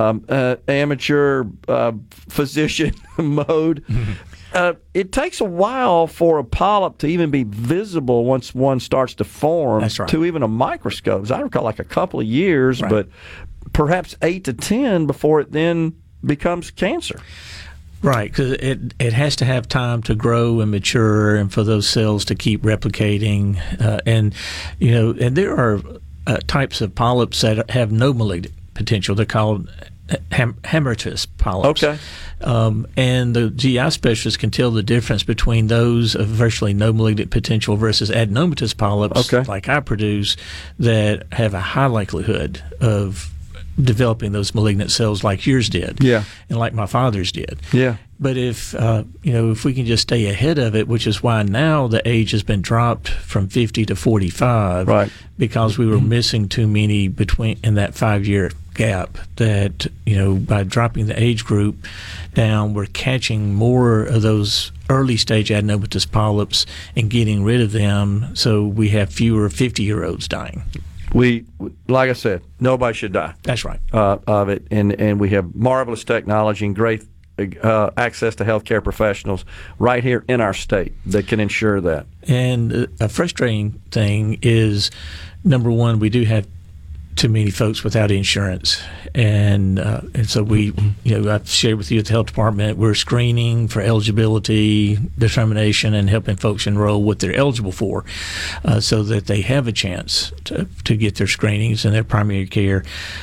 amateur physician mode, it takes a while for a polyp to even be visible once one starts to form. That's right. To even a microscope. As I recall, like a couple of years, right. But perhaps 8 to 10 before it then becomes cancer. Right, because it has to have time to grow and mature, and for those cells to keep replicating. And there are types of polyps that have no malignant potential. They're called hamartous polyps. Okay. And the GI specialist can tell the difference between those of virtually no malignant potential versus adenomatous polyps, like I produce, that have a high likelihood of developing those malignant cells like yours did, and like my father's did. Yeah. But if if we can just stay ahead of it, which is why now the age has been dropped from 50 to 45, right? Because we were missing too many in that 5-year gap. That by dropping the age group down, we're catching more of those early stage adenomatous polyps and getting rid of them, so we have fewer 50-year-olds dying. We, like I said, nobody should die. That's right. Of it, and we have marvelous technology and great access to healthcare professionals right here in our state that can ensure that. And a frustrating thing is, number one, we do have too many folks without insurance, and so we, I've shared with you at the health department, we're screening for eligibility determination and helping folks enroll what they're eligible for, so that they have a chance to get their screenings and their primary care.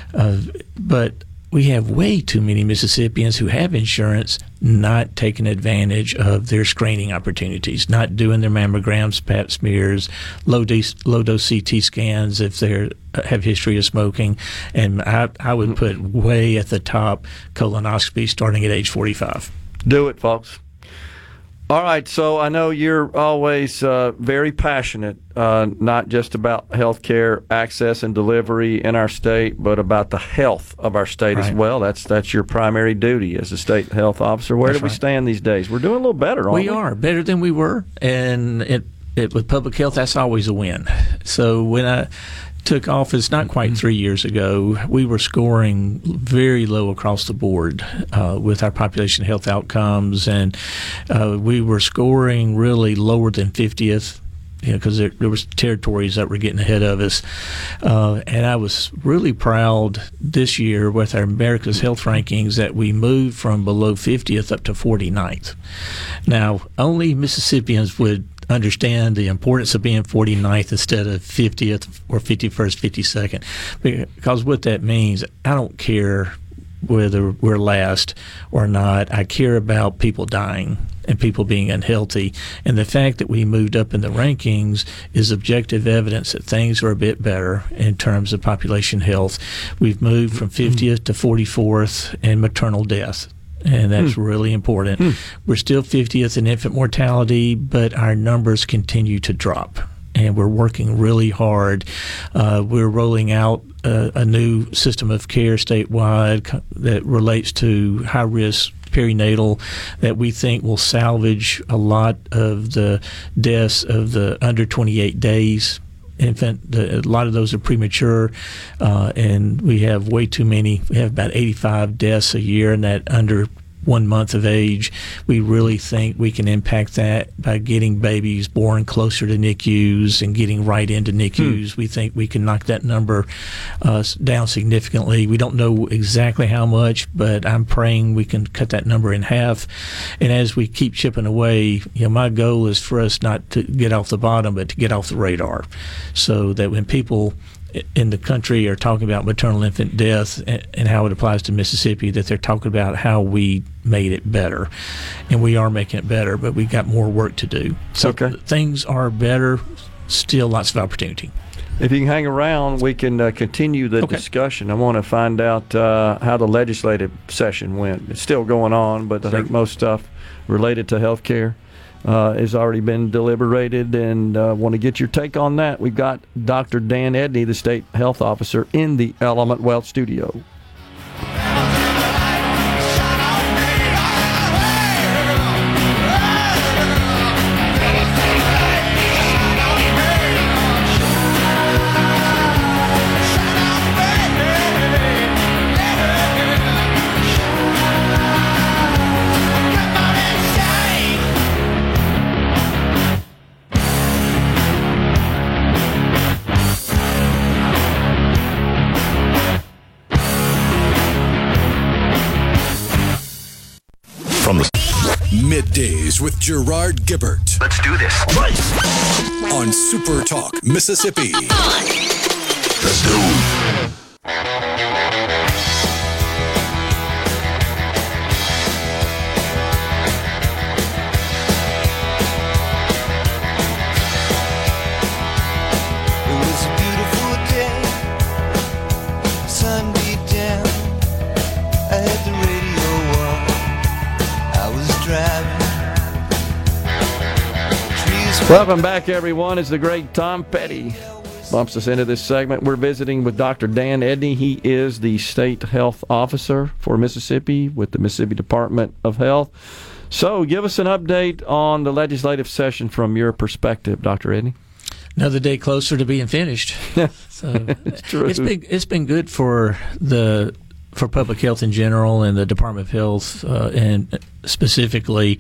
But we have way too many Mississippians who have insurance not taking advantage of their screening opportunities, not doing their mammograms, pap smears, low-dose CT scans if they have history of smoking. And I would put way at the top colonoscopy starting at age 45. Do it, folks. All right, so I know you're always very passionate, not just about health care access and delivery in our state, but about the health of our state as well. That's your primary duty as a state health officer. Where do we stand these days? We're doing a little better, aren't we? We are better than we were, and with public health, that's always a win. So when I took office not quite 3 years ago, we were scoring very low across the board with our population health outcomes, and we were scoring really lower than 50th. Because there was territories that were getting ahead of us. And I was really proud this year with our America's Health Rankings that we moved from below 50th up to 49th. Now, only Mississippians would understand the importance of being 49th instead of 50th or 51st, 52nd. Because what that means, I don't care whether we're last or not. I care about people dying and people being unhealthy. And the fact that we moved up in the rankings is objective evidence that things are a bit better in terms of population health. We've moved from 50th to 44th in maternal death. And that's really important. We're still 50th in infant mortality, but our numbers continue to drop. And we're working really hard. We're rolling out a new system of care statewide that relates to high-risk perinatal that we think will salvage a lot of the deaths of the under 28 days infant. A lot of those are premature, and we have way too many. We have about 85 deaths a year in that under 1 month of age. We really think we can impact that by getting babies born closer to NICUs and getting right into NICUs. We think we can knock that number down significantly. We don't know exactly how much, but I'm praying we can cut that number in half. And as we keep chipping away, my goal is for us not to get off the bottom, but to get off the radar, so that when people in the country are talking about maternal infant death and how it applies to Mississippi, that they're talking about how we made it better. And we are making it better, but we got more work to do. So things are better, still lots of opportunity. If you can hang around, we can continue the discussion. I want to find out how the legislative session went. It's still going on, but I think most stuff related to health care has already been deliberated, and want to get your take on that. We've got Dr. Dan Edney, the state health officer, in the Element Wealth studio. Middays with Gerard Gibbert. Let's do this. On Super Talk, Mississippi. Let's go. Welcome back, everyone. It's the great Tom Petty bumps us into this segment. We're visiting with Dr. Dan Edney. He is the state health officer for Mississippi with the Mississippi Department of Health. So give us an update on the legislative session from your perspective, Dr. Edney. Another day closer to being finished. So it's true. It's been good for public health in general and the Department of Health, and specifically,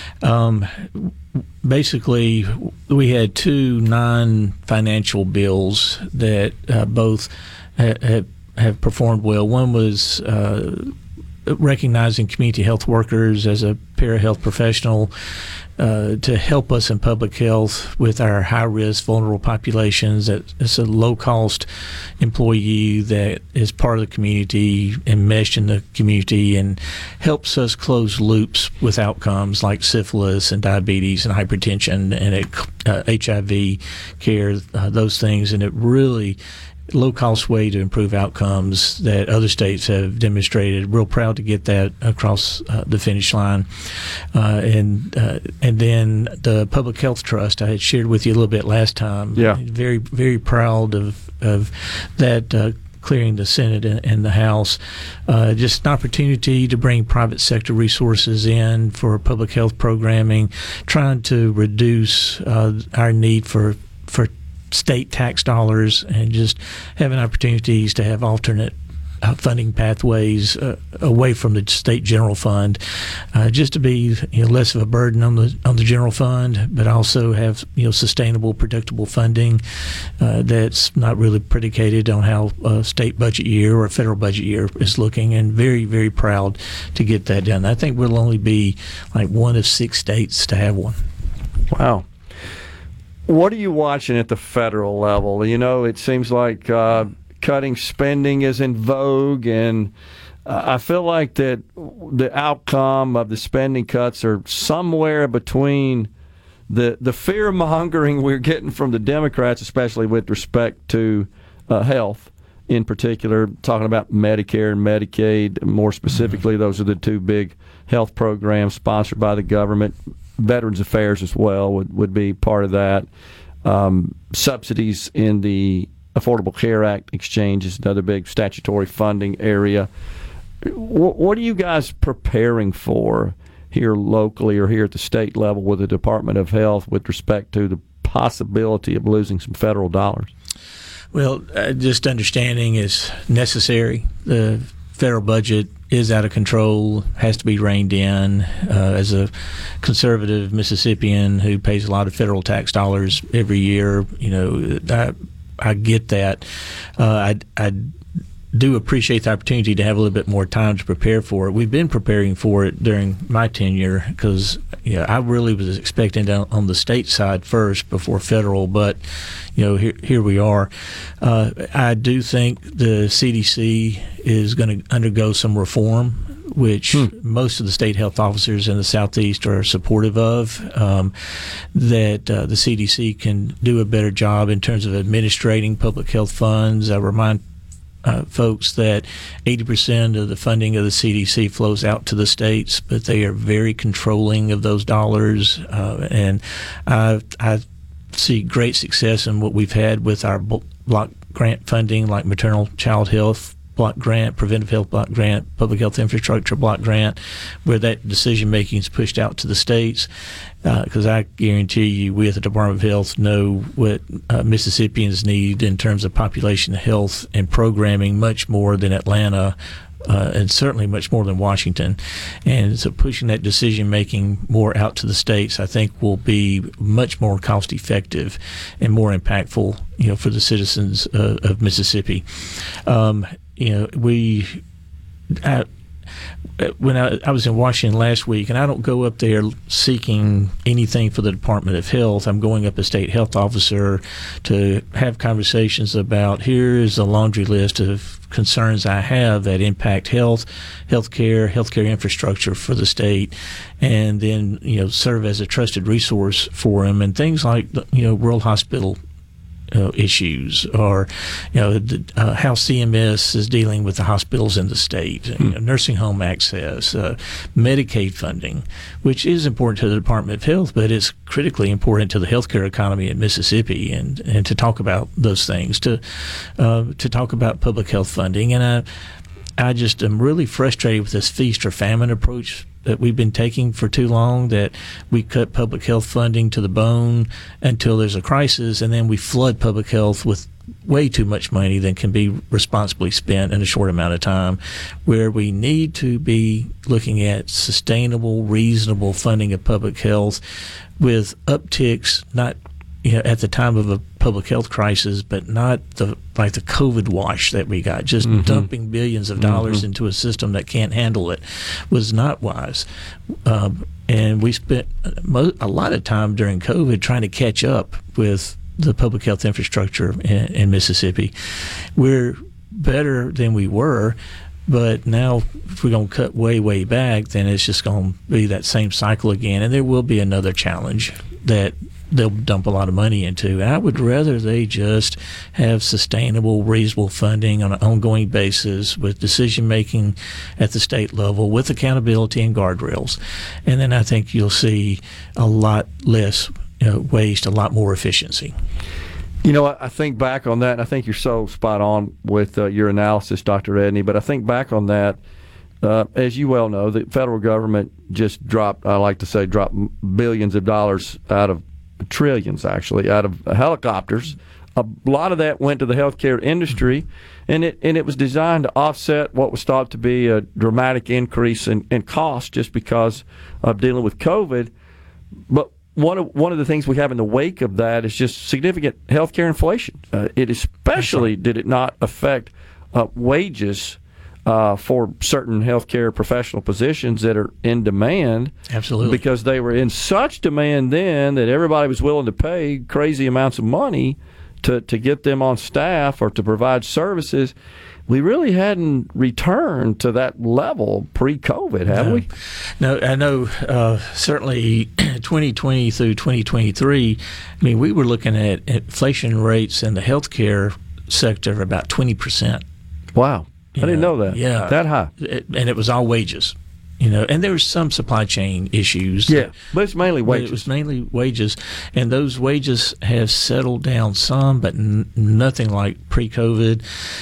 basically, we had two non-financial bills that both have performed well. One was recognizing community health workers as a parahealth professional to help us in public health with our high-risk, vulnerable populations. It's a low-cost employee that is part of the community, enmeshed in the community, and helps us close loops with outcomes like syphilis and diabetes and hypertension and HIV care, those things. And it really low-cost way to improve outcomes that other states have demonstrated. Real proud to get that across the finish line. And then the Public Health Trust, I had shared with you a little bit last time. Yeah. Very, very proud of that clearing the Senate and the House. Just an opportunity to bring private sector resources in for public health programming, trying to reduce our need for state tax dollars, and just having opportunities to have alternate funding pathways away from the state general fund, just to be less of a burden on the general fund, but also have sustainable, predictable funding that's not really predicated on how a state budget year or a federal budget year is looking. And very, very proud to get that done. I think we'll only be like one of 6 states to have one. Wow. What are you watching at the federal level? It seems like cutting spending is in vogue, and I feel like that the outcome of the spending cuts are somewhere between the fear-mongering we're getting from the Democrats, especially with respect to health in particular, talking about Medicare and Medicaid. More specifically, those are the 2 big health programs sponsored by the government. Veterans Affairs as well would be part of that. Subsidies in the Affordable Care Act exchange is another big statutory funding area. What are you guys preparing for here locally or here at the state level with the Department of Health with respect to the possibility of losing some federal dollars? Well, just understanding is necessary. The federal budget is out of control, has to be reined in. As a conservative Mississippian who pays a lot of federal tax dollars every year, I get that. I do appreciate the opportunity to have a little bit more time to prepare for it. We've been preparing for it during my tenure because I really was expecting it on the state side first before federal, but here we are. I do think the CDC is going to undergo some reform, which most of the state health officers in the Southeast are supportive of, that the CDC can do a better job in terms of administrating public health funds. I remind folks that 80% of the funding of the CDC flows out to the states, but they are very controlling of those dollars. And I see great success in what we've had with our block grant funding, like maternal child health block grant, preventive health block grant, public health infrastructure block grant, where that decision making is pushed out to the states. Because I guarantee you, we at the Department of Health know what Mississippians need in terms of population health and programming much more than Atlanta, and certainly much more than Washington. And so pushing that decision making more out to the states, I think, will be much more cost effective and more impactful, for the citizens of Mississippi. When I was in Washington last week, and I don't go up there seeking anything for the Department of Health. I'm going up as state health officer to have conversations about, here is a laundry list of concerns I have that impact healthcare infrastructure for the state, and then serve as a trusted resource for them, and things like rural hospital issues, or how CMS is dealing with the hospitals in the state, nursing home access, Medicaid funding, which is important to the Department of Health, but it's critically important to the healthcare economy in Mississippi. And to talk about those things, to talk about public health funding, and I just am really frustrated with this feast or famine approach that we've been taking for too long, that we cut public health funding to the bone until there's a crisis, and then we flood public health with way too much money than can be responsibly spent in a short amount of time, where we need to be looking at sustainable, reasonable funding of public health with upticks, not at the time of a public health crisis, but not like the COVID wash that we got. Just dumping billions of dollars into a system that can't handle it was not wise. And we spent a lot of time during COVID trying to catch up with the public health infrastructure in Mississippi. We're better than we were, but now if we're going to cut way, way back, then it's just going to be that same cycle again. And there will be another challenge that they'll dump a lot of money into. And I would rather they just have sustainable, reasonable funding on an ongoing basis with decision-making at the state level with accountability and guardrails. And then I think you'll see a lot less waste, a lot more efficiency. I think back on that, and I think you're so spot on with your analysis, Dr. Edney, but I think back on that, as you well know, the federal government just dropped billions of dollars trillions out of helicopters. A lot of that went to the healthcare industry, and it was designed to offset what was thought to be a dramatic increase in cost just because of dealing with COVID. But one of the things we have in the wake of that is just significant healthcare inflation. It especially did it not affect wages for certain healthcare professional positions that are in demand. Absolutely. Because they were in such demand then that everybody was willing to pay crazy amounts of money to get them on staff or to provide services. We really hadn't returned to that level pre-COVID, have we? No, I know certainly 2020 through 2023, we were looking at inflation rates in the healthcare sector of about 20%. Wow. I didn't know that. Yeah. That high. And it was all wages. And there was some supply chain issues. Yeah, but it's mainly wages. It was mainly wages, and those wages have settled down some, but nothing like pre-COVID.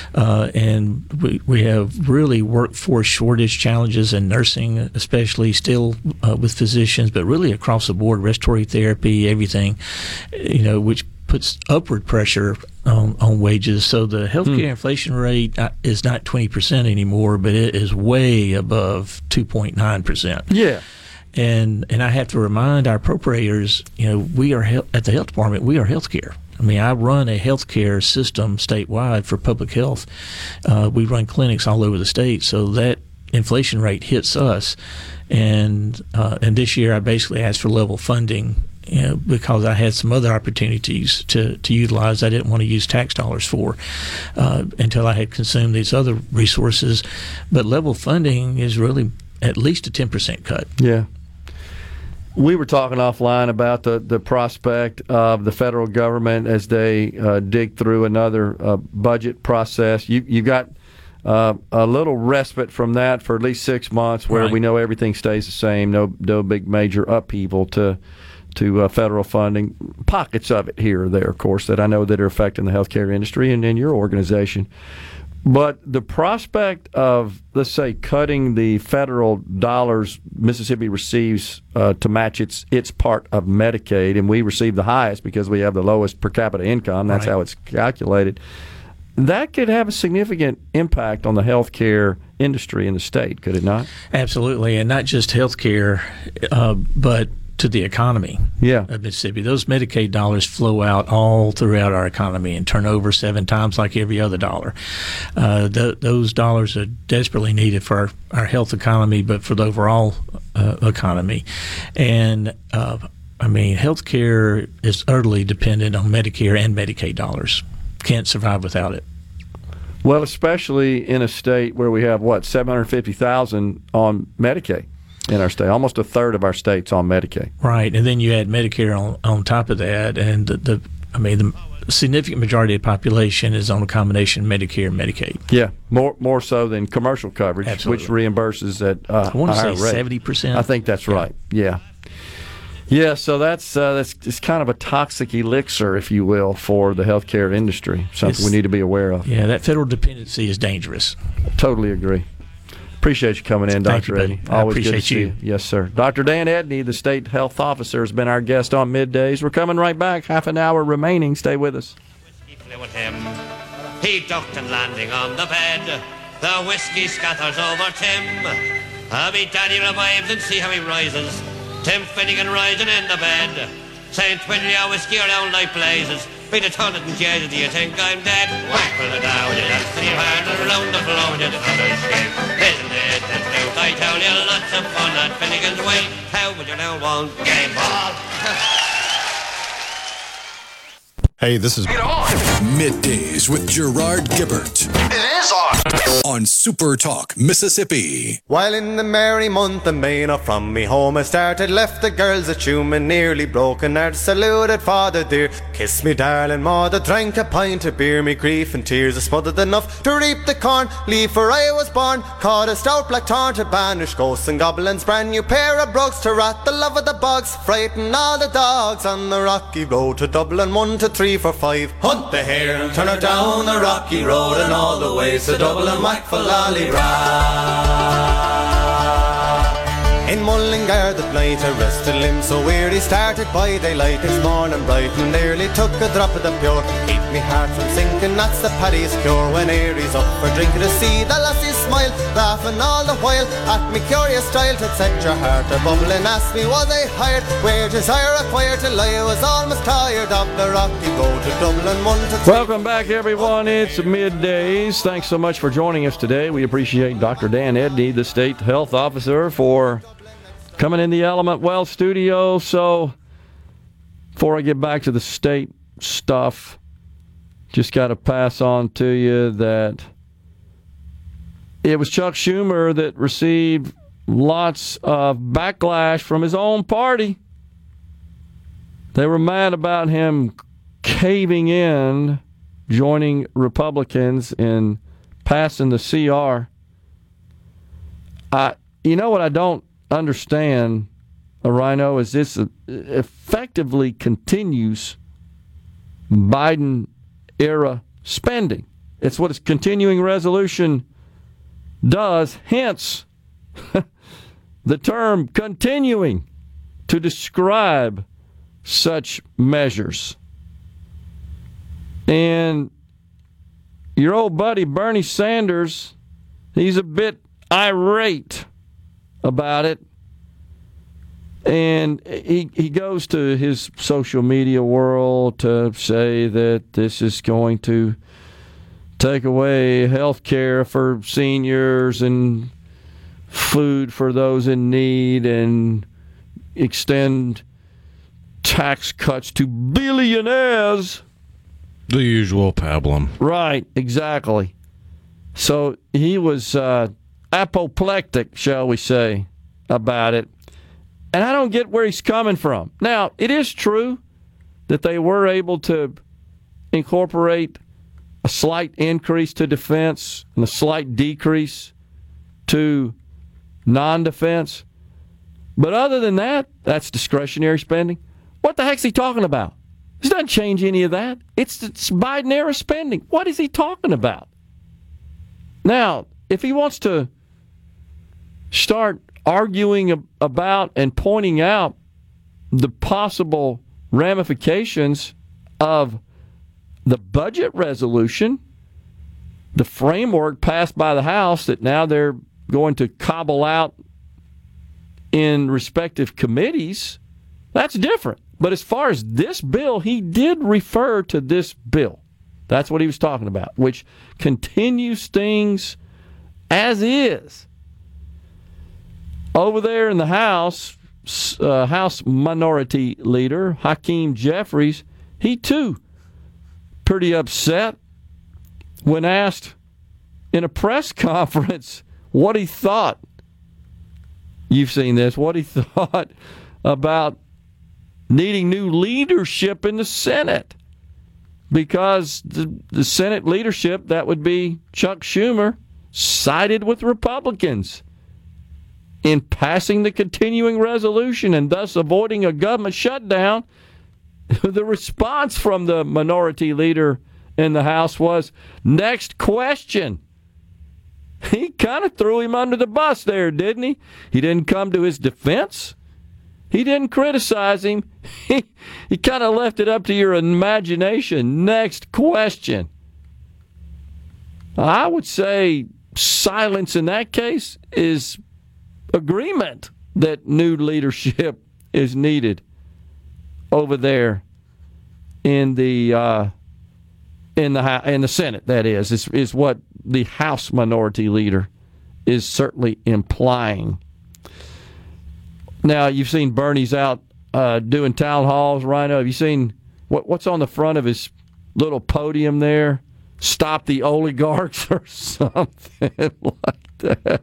And we have really workforce shortage challenges in nursing, especially still with physicians, but really across the board, respiratory therapy, everything, which puts upward pressure on wages. So the healthcare inflation rate is not 20% anymore, but it is way above 2.9%. Yeah. And I have to remind our appropriators, we are at the health department, we are healthcare. I run a healthcare system statewide for public health. We run clinics all over the state, so that inflation rate hits us. And this year I basically asked for level funding because I had some other opportunities to utilize I didn't want to use tax dollars for until I had consumed these other resources. But level funding is really at least a 10% cut. Yeah. We were talking offline about the prospect of the federal government as they dig through another budget process. You got a little respite from that for at least 6 months where we know everything stays the same, no big major upheaval to federal funding. Pockets of it here or there, of course, that I know that are affecting the healthcare industry and in your organization. But the prospect of, let's say, cutting the federal dollars Mississippi receives to match its part of Medicaid, and we receive the highest because we have the lowest per capita income, that's how it's calculated, that could have a significant impact on the healthcare industry in the state, could it not? Absolutely, and not just healthcare, but to the economy of Mississippi. Those Medicaid dollars flow out all throughout our economy and turn over 7 times like every other dollar. Those dollars are desperately needed for our health economy, but for the overall economy. And healthcare is utterly dependent on Medicare and Medicaid dollars. Can't survive without it. Well, especially in a state where we have, 750,000 on Medicaid in our state. Almost a third of our state's on Medicaid. Right, and then you add Medicare on top of that, and the significant majority of the population is on a combination of Medicare and Medicaid. Yeah, more so than commercial coverage, Absolutely. which reimburses at I want to higher say rate. 70%. I think that's right. Yeah. Yeah, so that's it's kind of a toxic elixir, if you will, for the healthcare industry. Something we need to be aware of. Yeah, that federal dependency is dangerous. Totally agree. Appreciate you coming in, Thank Dr. you, Edney. buddy. I Always appreciate good to see you. Yes, sir. Dr. Dan Edney, the state health officer, has been our guest on Middays. We're coming right back. Half an hour remaining. Stay with us. He flew at him. He ducked and landing on the bed. The whiskey scatters over Tim. I'll be daddy revives and see how he rises. Tim Finnegan rising in the bed, saying 20 hour whiskey around like blazes. Be the toilet and jaded, do you think I'm dead? Whack for the down, you dance to your hand and around the floor, you just have a shame. Isn't it the truth? I tell you, lots of fun at Finnegan's way. How would you now want game ball? Hey, this is... Get on! Middays with Gerard Gibbert. It is on Super Talk, Mississippi. While in the merry month of May, not from me home I started, left the girls at Hume and nearly broken heart, saluted father dear, kissed me darling mother, drank a pint of beer, me grief and tears are smothered enough to reap the corn, leave for I was born, caught a stout black torn to banish ghosts and goblins, brand new pair of brogues to rat the love of the bogs, frighten all the dogs on the rocky road to Dublin, 1 to 3 for 5, hunt the hare and turn her down the rocky road and all the way to Dublin, whack for Lolly-Ra. In Mullingar the blight a rested limb so weary, started by daylight this morning bright and nearly took a drop of the pure, keep me heart from sinking, that's the paddy's cure. When Aries up for drinking to see the lassies smile, laughing all the while at me curious style, to set your heart a bubbling, asked me was I hired, wages I acquired till I was almost tired of the rocky road to Dublin, 1 to 3. Welcome back, everyone. It's Middays. Thanks so much for joining us today. We appreciate Dr. Dan Edney, the State Health Officer, for coming in the Element Well studio. So before I get back to the state stuff, just got to pass on to you that it was Chuck Schumer that received lots of backlash from his own party. They were mad about him caving in, joining Republicans in passing the CR. You know what I don't understand, Rhino, is this effectively continues Biden-era spending. It's what its continuing resolution does, hence the term continuing to describe such measures. And your old buddy Bernie Sanders, he's a bit irate about it, and he goes to his social media world to say that this is going to take away health care for seniors and food for those in need and extend tax cuts to billionaires. The usual pablum. Right, exactly. So he was apoplectic, shall we say, about it. And I don't get where he's coming from. Now, it is true that they were able to incorporate a slight increase to defense and a slight decrease to non-defense. But other than that, that's discretionary spending. What the heck's he talking about? This doesn't change any of that. It's Biden-era spending. What is he talking about? Now, if he wants to start arguing about and pointing out the possible ramifications of the budget resolution, the framework passed by the House that now they're going to cobble out in respective committees, that's different. But as far as this bill, he did refer to this bill. That's what he was talking about, which continues things as is. Over there in the House, House Minority Leader Hakeem Jeffries, he too pretty upset when asked in a press conference what he thought. You've seen this, what he thought about needing new leadership in the Senate. Because the Senate leadership, that would be Chuck Schumer, sided with Republicans in passing the continuing resolution and thus avoiding a government shutdown. The response from the minority leader in the House was, next question. He kind of threw him under the bus there, didn't he? He didn't come to his defense. He didn't criticize him. He kind of left it up to your imagination. Next question. I would say silence in that case is agreement that new leadership is needed over there in the Senate. That is what the House Minority Leader is certainly implying. Now, you've seen Bernie's out doing town halls, Rhino. Have you seen what's on the front of his little podium there, "Stop the oligarchs" or something like that.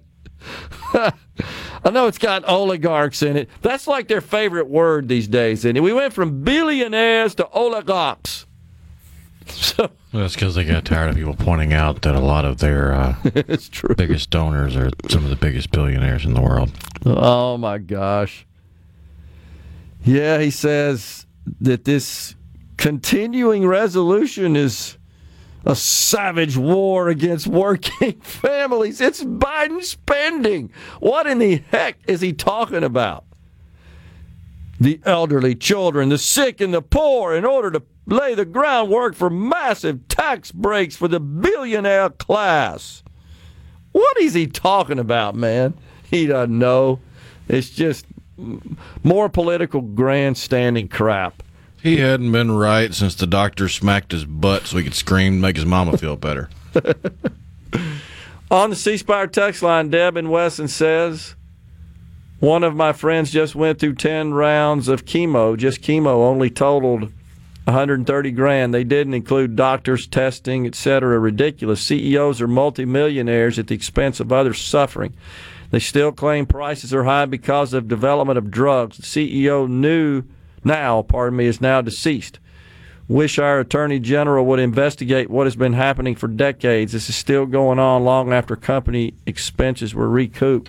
I know it's got oligarchs in it. That's like their favorite word these days. And we went from billionaires to oligarchs. So, that's because they got tired of people pointing out that a lot of their it's true. biggest donors are some of the biggest billionaires in the world. Oh, my gosh. Yeah, he says that this continuing resolution is a savage war against working families. It's Biden spending. What in the heck is he talking about? The elderly, children, the sick, and the poor, in order to lay the groundwork for massive tax breaks for the billionaire class. What is he talking about, man? He doesn't know. It's just more political grandstanding crap. He hadn't been right since the doctor smacked his butt so he could scream and make his mama feel better. On the C Spire text line, Deb in Wesson says, "One of my friends just went through 10 rounds of chemo. Just chemo only totaled $130,000. They didn't include doctors, testing, etc. Ridiculous. CEOs are multimillionaires at the expense of others suffering. They still claim prices are high because of development of drugs. The CEO is now deceased. Wish our Attorney General would investigate what has been happening for decades. This is still going on long after company expenses were recouped."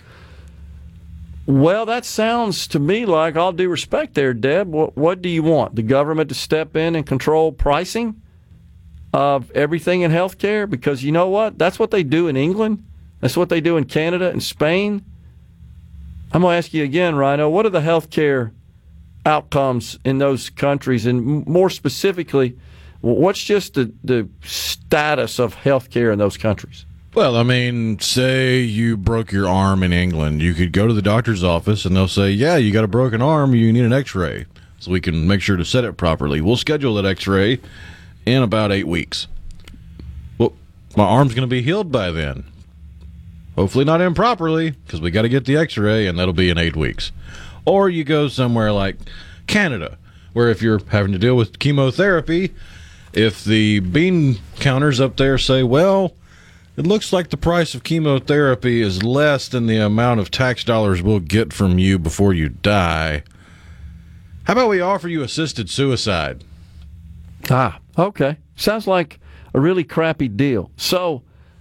Well, that sounds to me like, all due respect there, Deb, what do you want? The government to step in and control pricing of everything in healthcare? Because you know what? That's what they do in England. That's what they do in Canada and Spain. I'm going to ask you again, Rhino, what are the healthcare outcomes in those countries? And more specifically, what's just the status of healthcare in those countries? Well, I mean, say you broke your arm in England. You could go to the doctor's office and they'll say, yeah, you got a broken arm. You need an x-ray so we can make sure to set it properly. We'll schedule that x-ray in about 8 weeks. Well, my arm's going to be healed by then. Hopefully not improperly, because we got to get the x-ray, and that'll be in 8 weeks. Or you go somewhere like Canada, where if you're having to deal with chemotherapy, if the bean counters up there say, well, it looks like the price of chemotherapy is less than the amount of tax dollars we'll get from you before you die, how about we offer you assisted suicide? Ah, okay. Sounds like a really crappy deal. So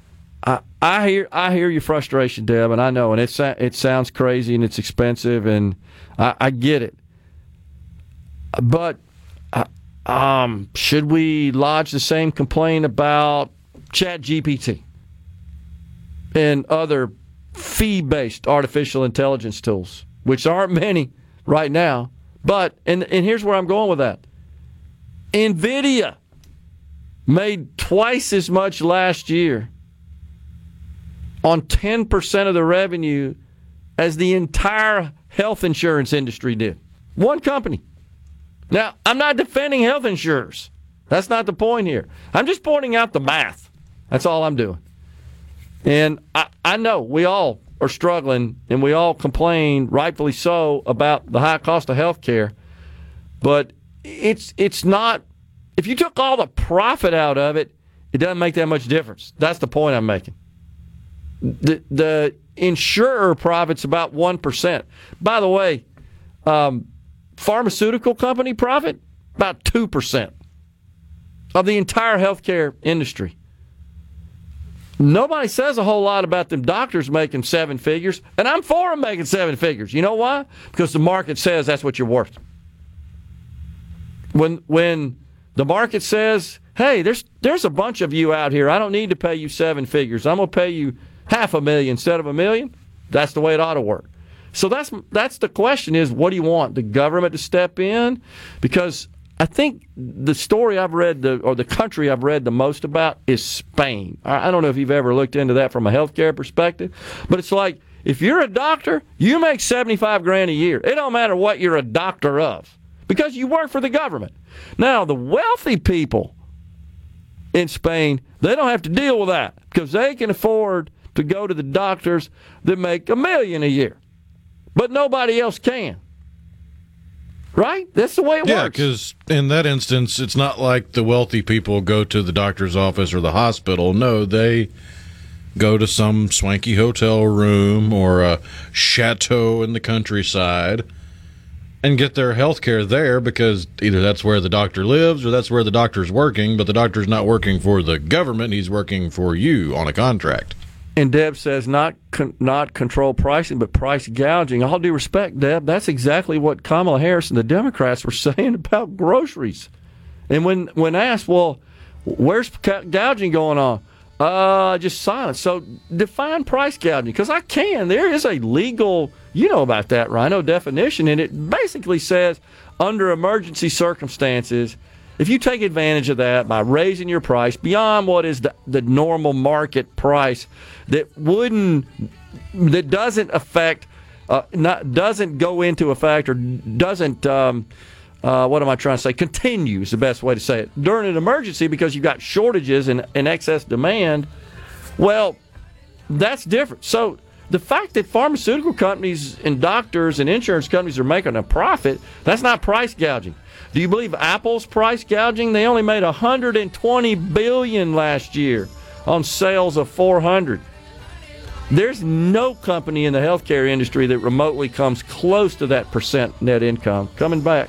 I hear your frustration, Deb, and I know, and it sounds crazy and it's expensive, and I get it. But should we lodge the same complaint about ChatGPT and other fee-based artificial intelligence tools, which aren't many right now? But and here's where I'm going with that. NVIDIA made twice as much last year on 10% of the revenue as the entire health insurance industry did. One company. Now, I'm not defending health insurers. That's not the point here. I'm just pointing out the math. That's all I'm doing. And I know we all are struggling, and we all complain, rightfully so, about the high cost of health care. But it's not, if you took all the profit out of it, it doesn't make that much difference. That's the point I'm making. The insurer profits about 1%. By the way, pharmaceutical company profit about 2% of the entire healthcare industry. Nobody says a whole lot about them doctors making 7 figures, and I'm for them making 7 figures. You know why? Because the market says that's what you're worth. When the market says, hey, there's a bunch of you out here, I don't need to pay you 7 figures, I'm going to pay you $500,000 instead of $1 million, that's the way it ought to work. So that's the question is, what do you want? The government to step in? Because I think the story I've read, or the country I've read the most about is Spain. I don't know if you've ever looked into that from a healthcare perspective, but it's like, if you're a doctor, you make $75,000 a year. It don't matter what you're a doctor of, because you work for the government. Now, the wealthy people in Spain, they don't have to deal with that, because they can afford to go to the doctors that make $1 million a year. But nobody else can. Right? That's the way it Yeah, works. because in that instance, it's not like the wealthy people go to the doctor's office or the hospital. No, they go to some swanky hotel room or a chateau in the countryside and get their health care there because either that's where the doctor lives or that's where the doctor's working, but the doctor's not working for the government. He's working for you on a contract. And Deb says not control pricing, but price gouging. All due respect, Deb, that's exactly what Kamala Harris and the Democrats were saying about groceries. And when asked, well, where's gouging going on? Just silence. So define price gouging, because I can. There is a legal, you know about that, Rhino, definition, and it basically says under emergency circumstances, if you take advantage of that by raising your price beyond what is the normal market price, that doesn't affect, doesn't go into effect, or doesn't, what am I trying to say? Continue is the best way to say it. During an emergency, because you've got shortages and excess demand, well, that's different. So the fact that pharmaceutical companies and doctors and insurance companies are making a profit, that's not price gouging. Do you believe Apple's price gouging? They only made $120 billion last year on sales of 400. There's no company in the healthcare industry that remotely comes close to that percent net income. Coming back.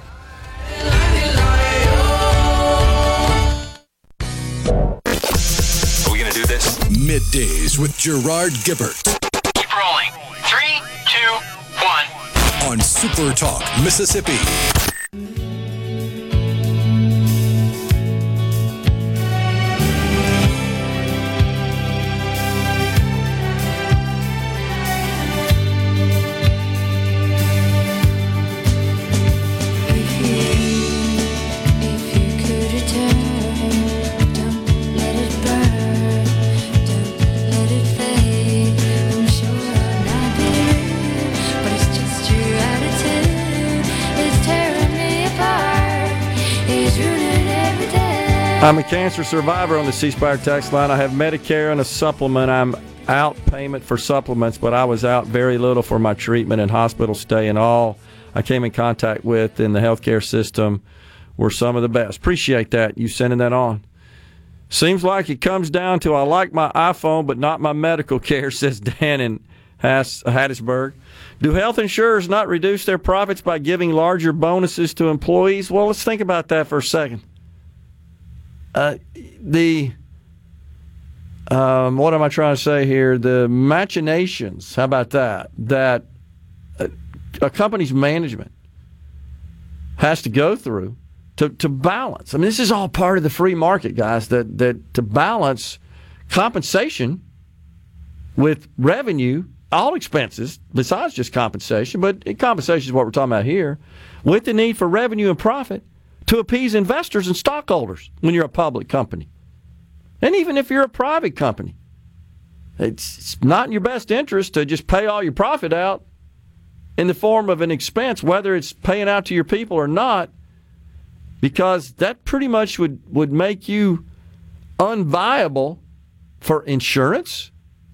Are we going to do this? Middays with Gerard Gibbert. Keep rolling. 3, 2, 1. On Super Talk, Mississippi. I'm a cancer survivor on the C Spire text line. I have Medicare and a supplement. I'm out payment for supplements, but I was out very little for my treatment and hospital stay, and all I came in contact with in the healthcare system were some of the best. Appreciate that, you sending that on. Seems like it comes down to I like my iPhone, but not my medical care, says Dan in Hattiesburg. Do health insurers not reduce their profits by giving larger bonuses to employees? Well, let's think about that for a second. What am I trying to say here? The machinations, how about that? That a company's management has to go through to balance. I mean, this is all part of the free market, guys, that to balance compensation with revenue, all expenses, besides just compensation, but compensation is what we're talking about here, with the need for revenue and profit to appease investors and stockholders when you're a public company. And even if you're a private company, it's not in your best interest to just pay all your profit out in the form of an expense, whether it's paying out to your people or not, because that pretty much would make you unviable for insurance,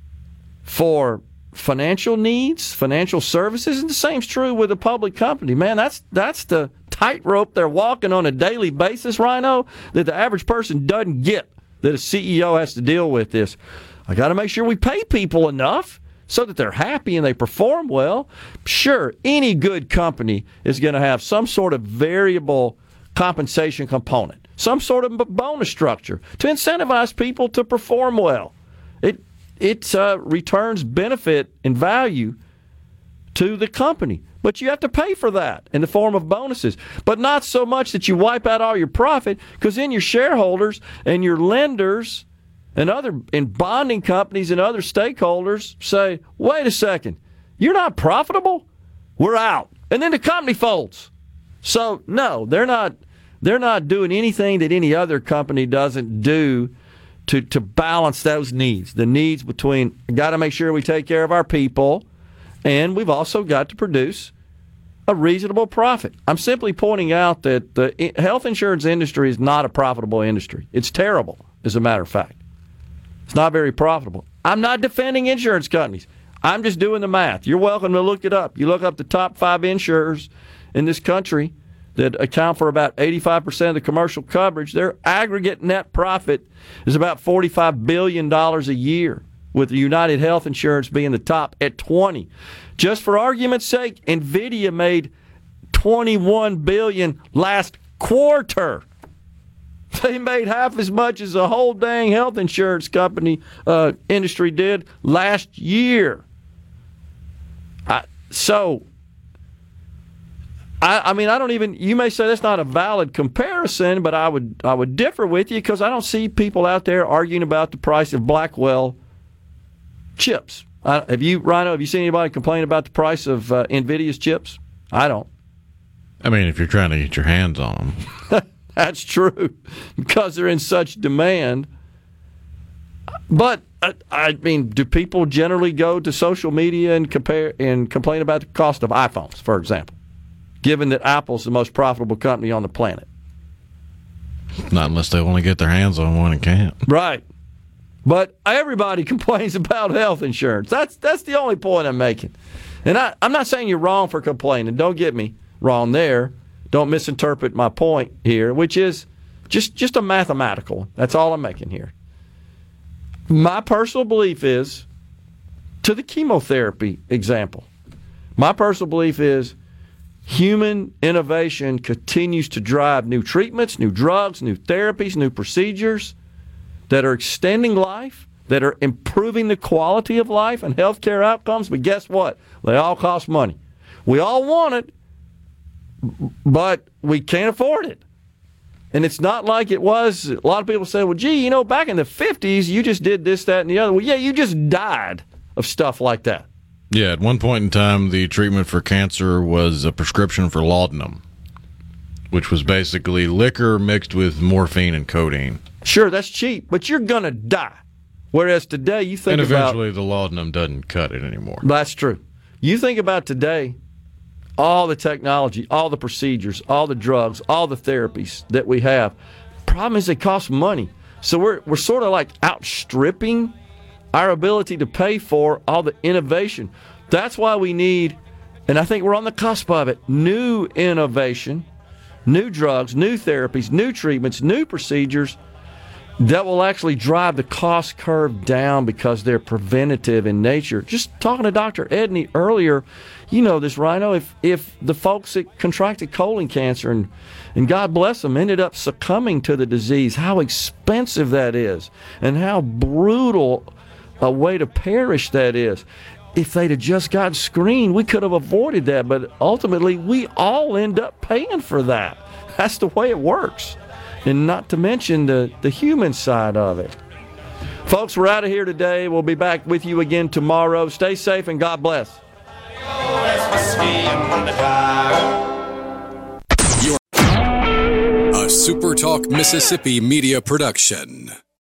for financial needs, financial services, and the same's true with a public company. Man, that's the tightrope they're walking on a daily basis, Rhino, that the average person doesn't get, that a CEO has to deal with this. I got to make sure we pay people enough so that they're happy and they perform well. Sure, any good company is going to have some sort of variable compensation component, some sort of bonus structure to incentivize people to perform well. It returns benefit and value to the company. But you have to pay for that in the form of bonuses. But not so much that you wipe out all your profit, because then your shareholders and your lenders and bonding companies and other stakeholders say, wait a second, you're not profitable? We're out. And then the company folds. So, no, they're not doing anything that any other company doesn't do to balance those needs. The needs between, got to make sure we take care of our people, and we've also got to produce a reasonable profit. I'm simply pointing out that the health insurance industry is not a profitable industry. It's terrible, as a matter of fact. It's not very profitable. I'm not defending insurance companies. I'm just doing the math. You're welcome to look it up. You look up the top 5 insurers in this country that account for about 85% of the commercial coverage, their aggregate net profit is about $45 billion a year, with United Health Insurance being the top at 20. Just for argument's sake, NVIDIA made $21 billion last quarter. They made half as much as the whole dang health insurance company industry did last year. I mean, I don't even. You may say that's not a valid comparison, but I would differ with you because I don't see people out there arguing about the price of Blackwell chips. Have you, Rhino? Have you seen anybody complain about the price of NVIDIA's chips? I don't. I mean, if you're trying to get your hands on them, that's true because they're in such demand. But I mean, do people generally go to social media and compare and complain about the cost of iPhones, for example? Given that Apple's the most profitable company on the planet. Not unless they want to get their hands on one and can't. Right. But everybody complains about health insurance. That's the only point I'm making. And I'm not saying you're wrong for complaining. Don't get me wrong there. Don't misinterpret my point here, which is just a mathematical one. That's all I'm making here. My personal belief is, to the chemotherapy example, my personal belief is human innovation continues to drive new treatments, new drugs, new therapies, new procedures that are extending life, that are improving the quality of life and healthcare outcomes. But guess what? They all cost money. We all want it, but we can't afford it. And it's not like it was. A lot of people say, well, gee, back in the 50s, you just did this, that, and the other. Well, yeah, you just died of stuff like that. Yeah, at one point in time, the treatment for cancer was a prescription for laudanum, which was basically liquor mixed with morphine and codeine. Sure, that's cheap, but you're going to die. Whereas today, you think about... And eventually the laudanum doesn't cut it anymore. That's true. You think about today, all the technology, all the procedures, all the drugs, all the therapies that we have. Problem is they cost money. So we're sort of like outstripping our ability to pay for all the innovation. That's why we need, and I think we're on the cusp of it, new innovation, new drugs, new therapies, new treatments, new procedures that will actually drive the cost curve down because they're preventative in nature. Just talking to Dr. Edney earlier, you know this, Rhino, if the folks that contracted colon cancer and God bless them, ended up succumbing to the disease, how expensive that is and how brutal a way to perish that is. If they'd have just got screened, we could have avoided that, but ultimately we all end up paying for that. That's the way it works. And not to mention the human side of it. Folks, we're out of here today. We'll be back with you again tomorrow. Stay safe and God bless. A SuperTalk Mississippi media production.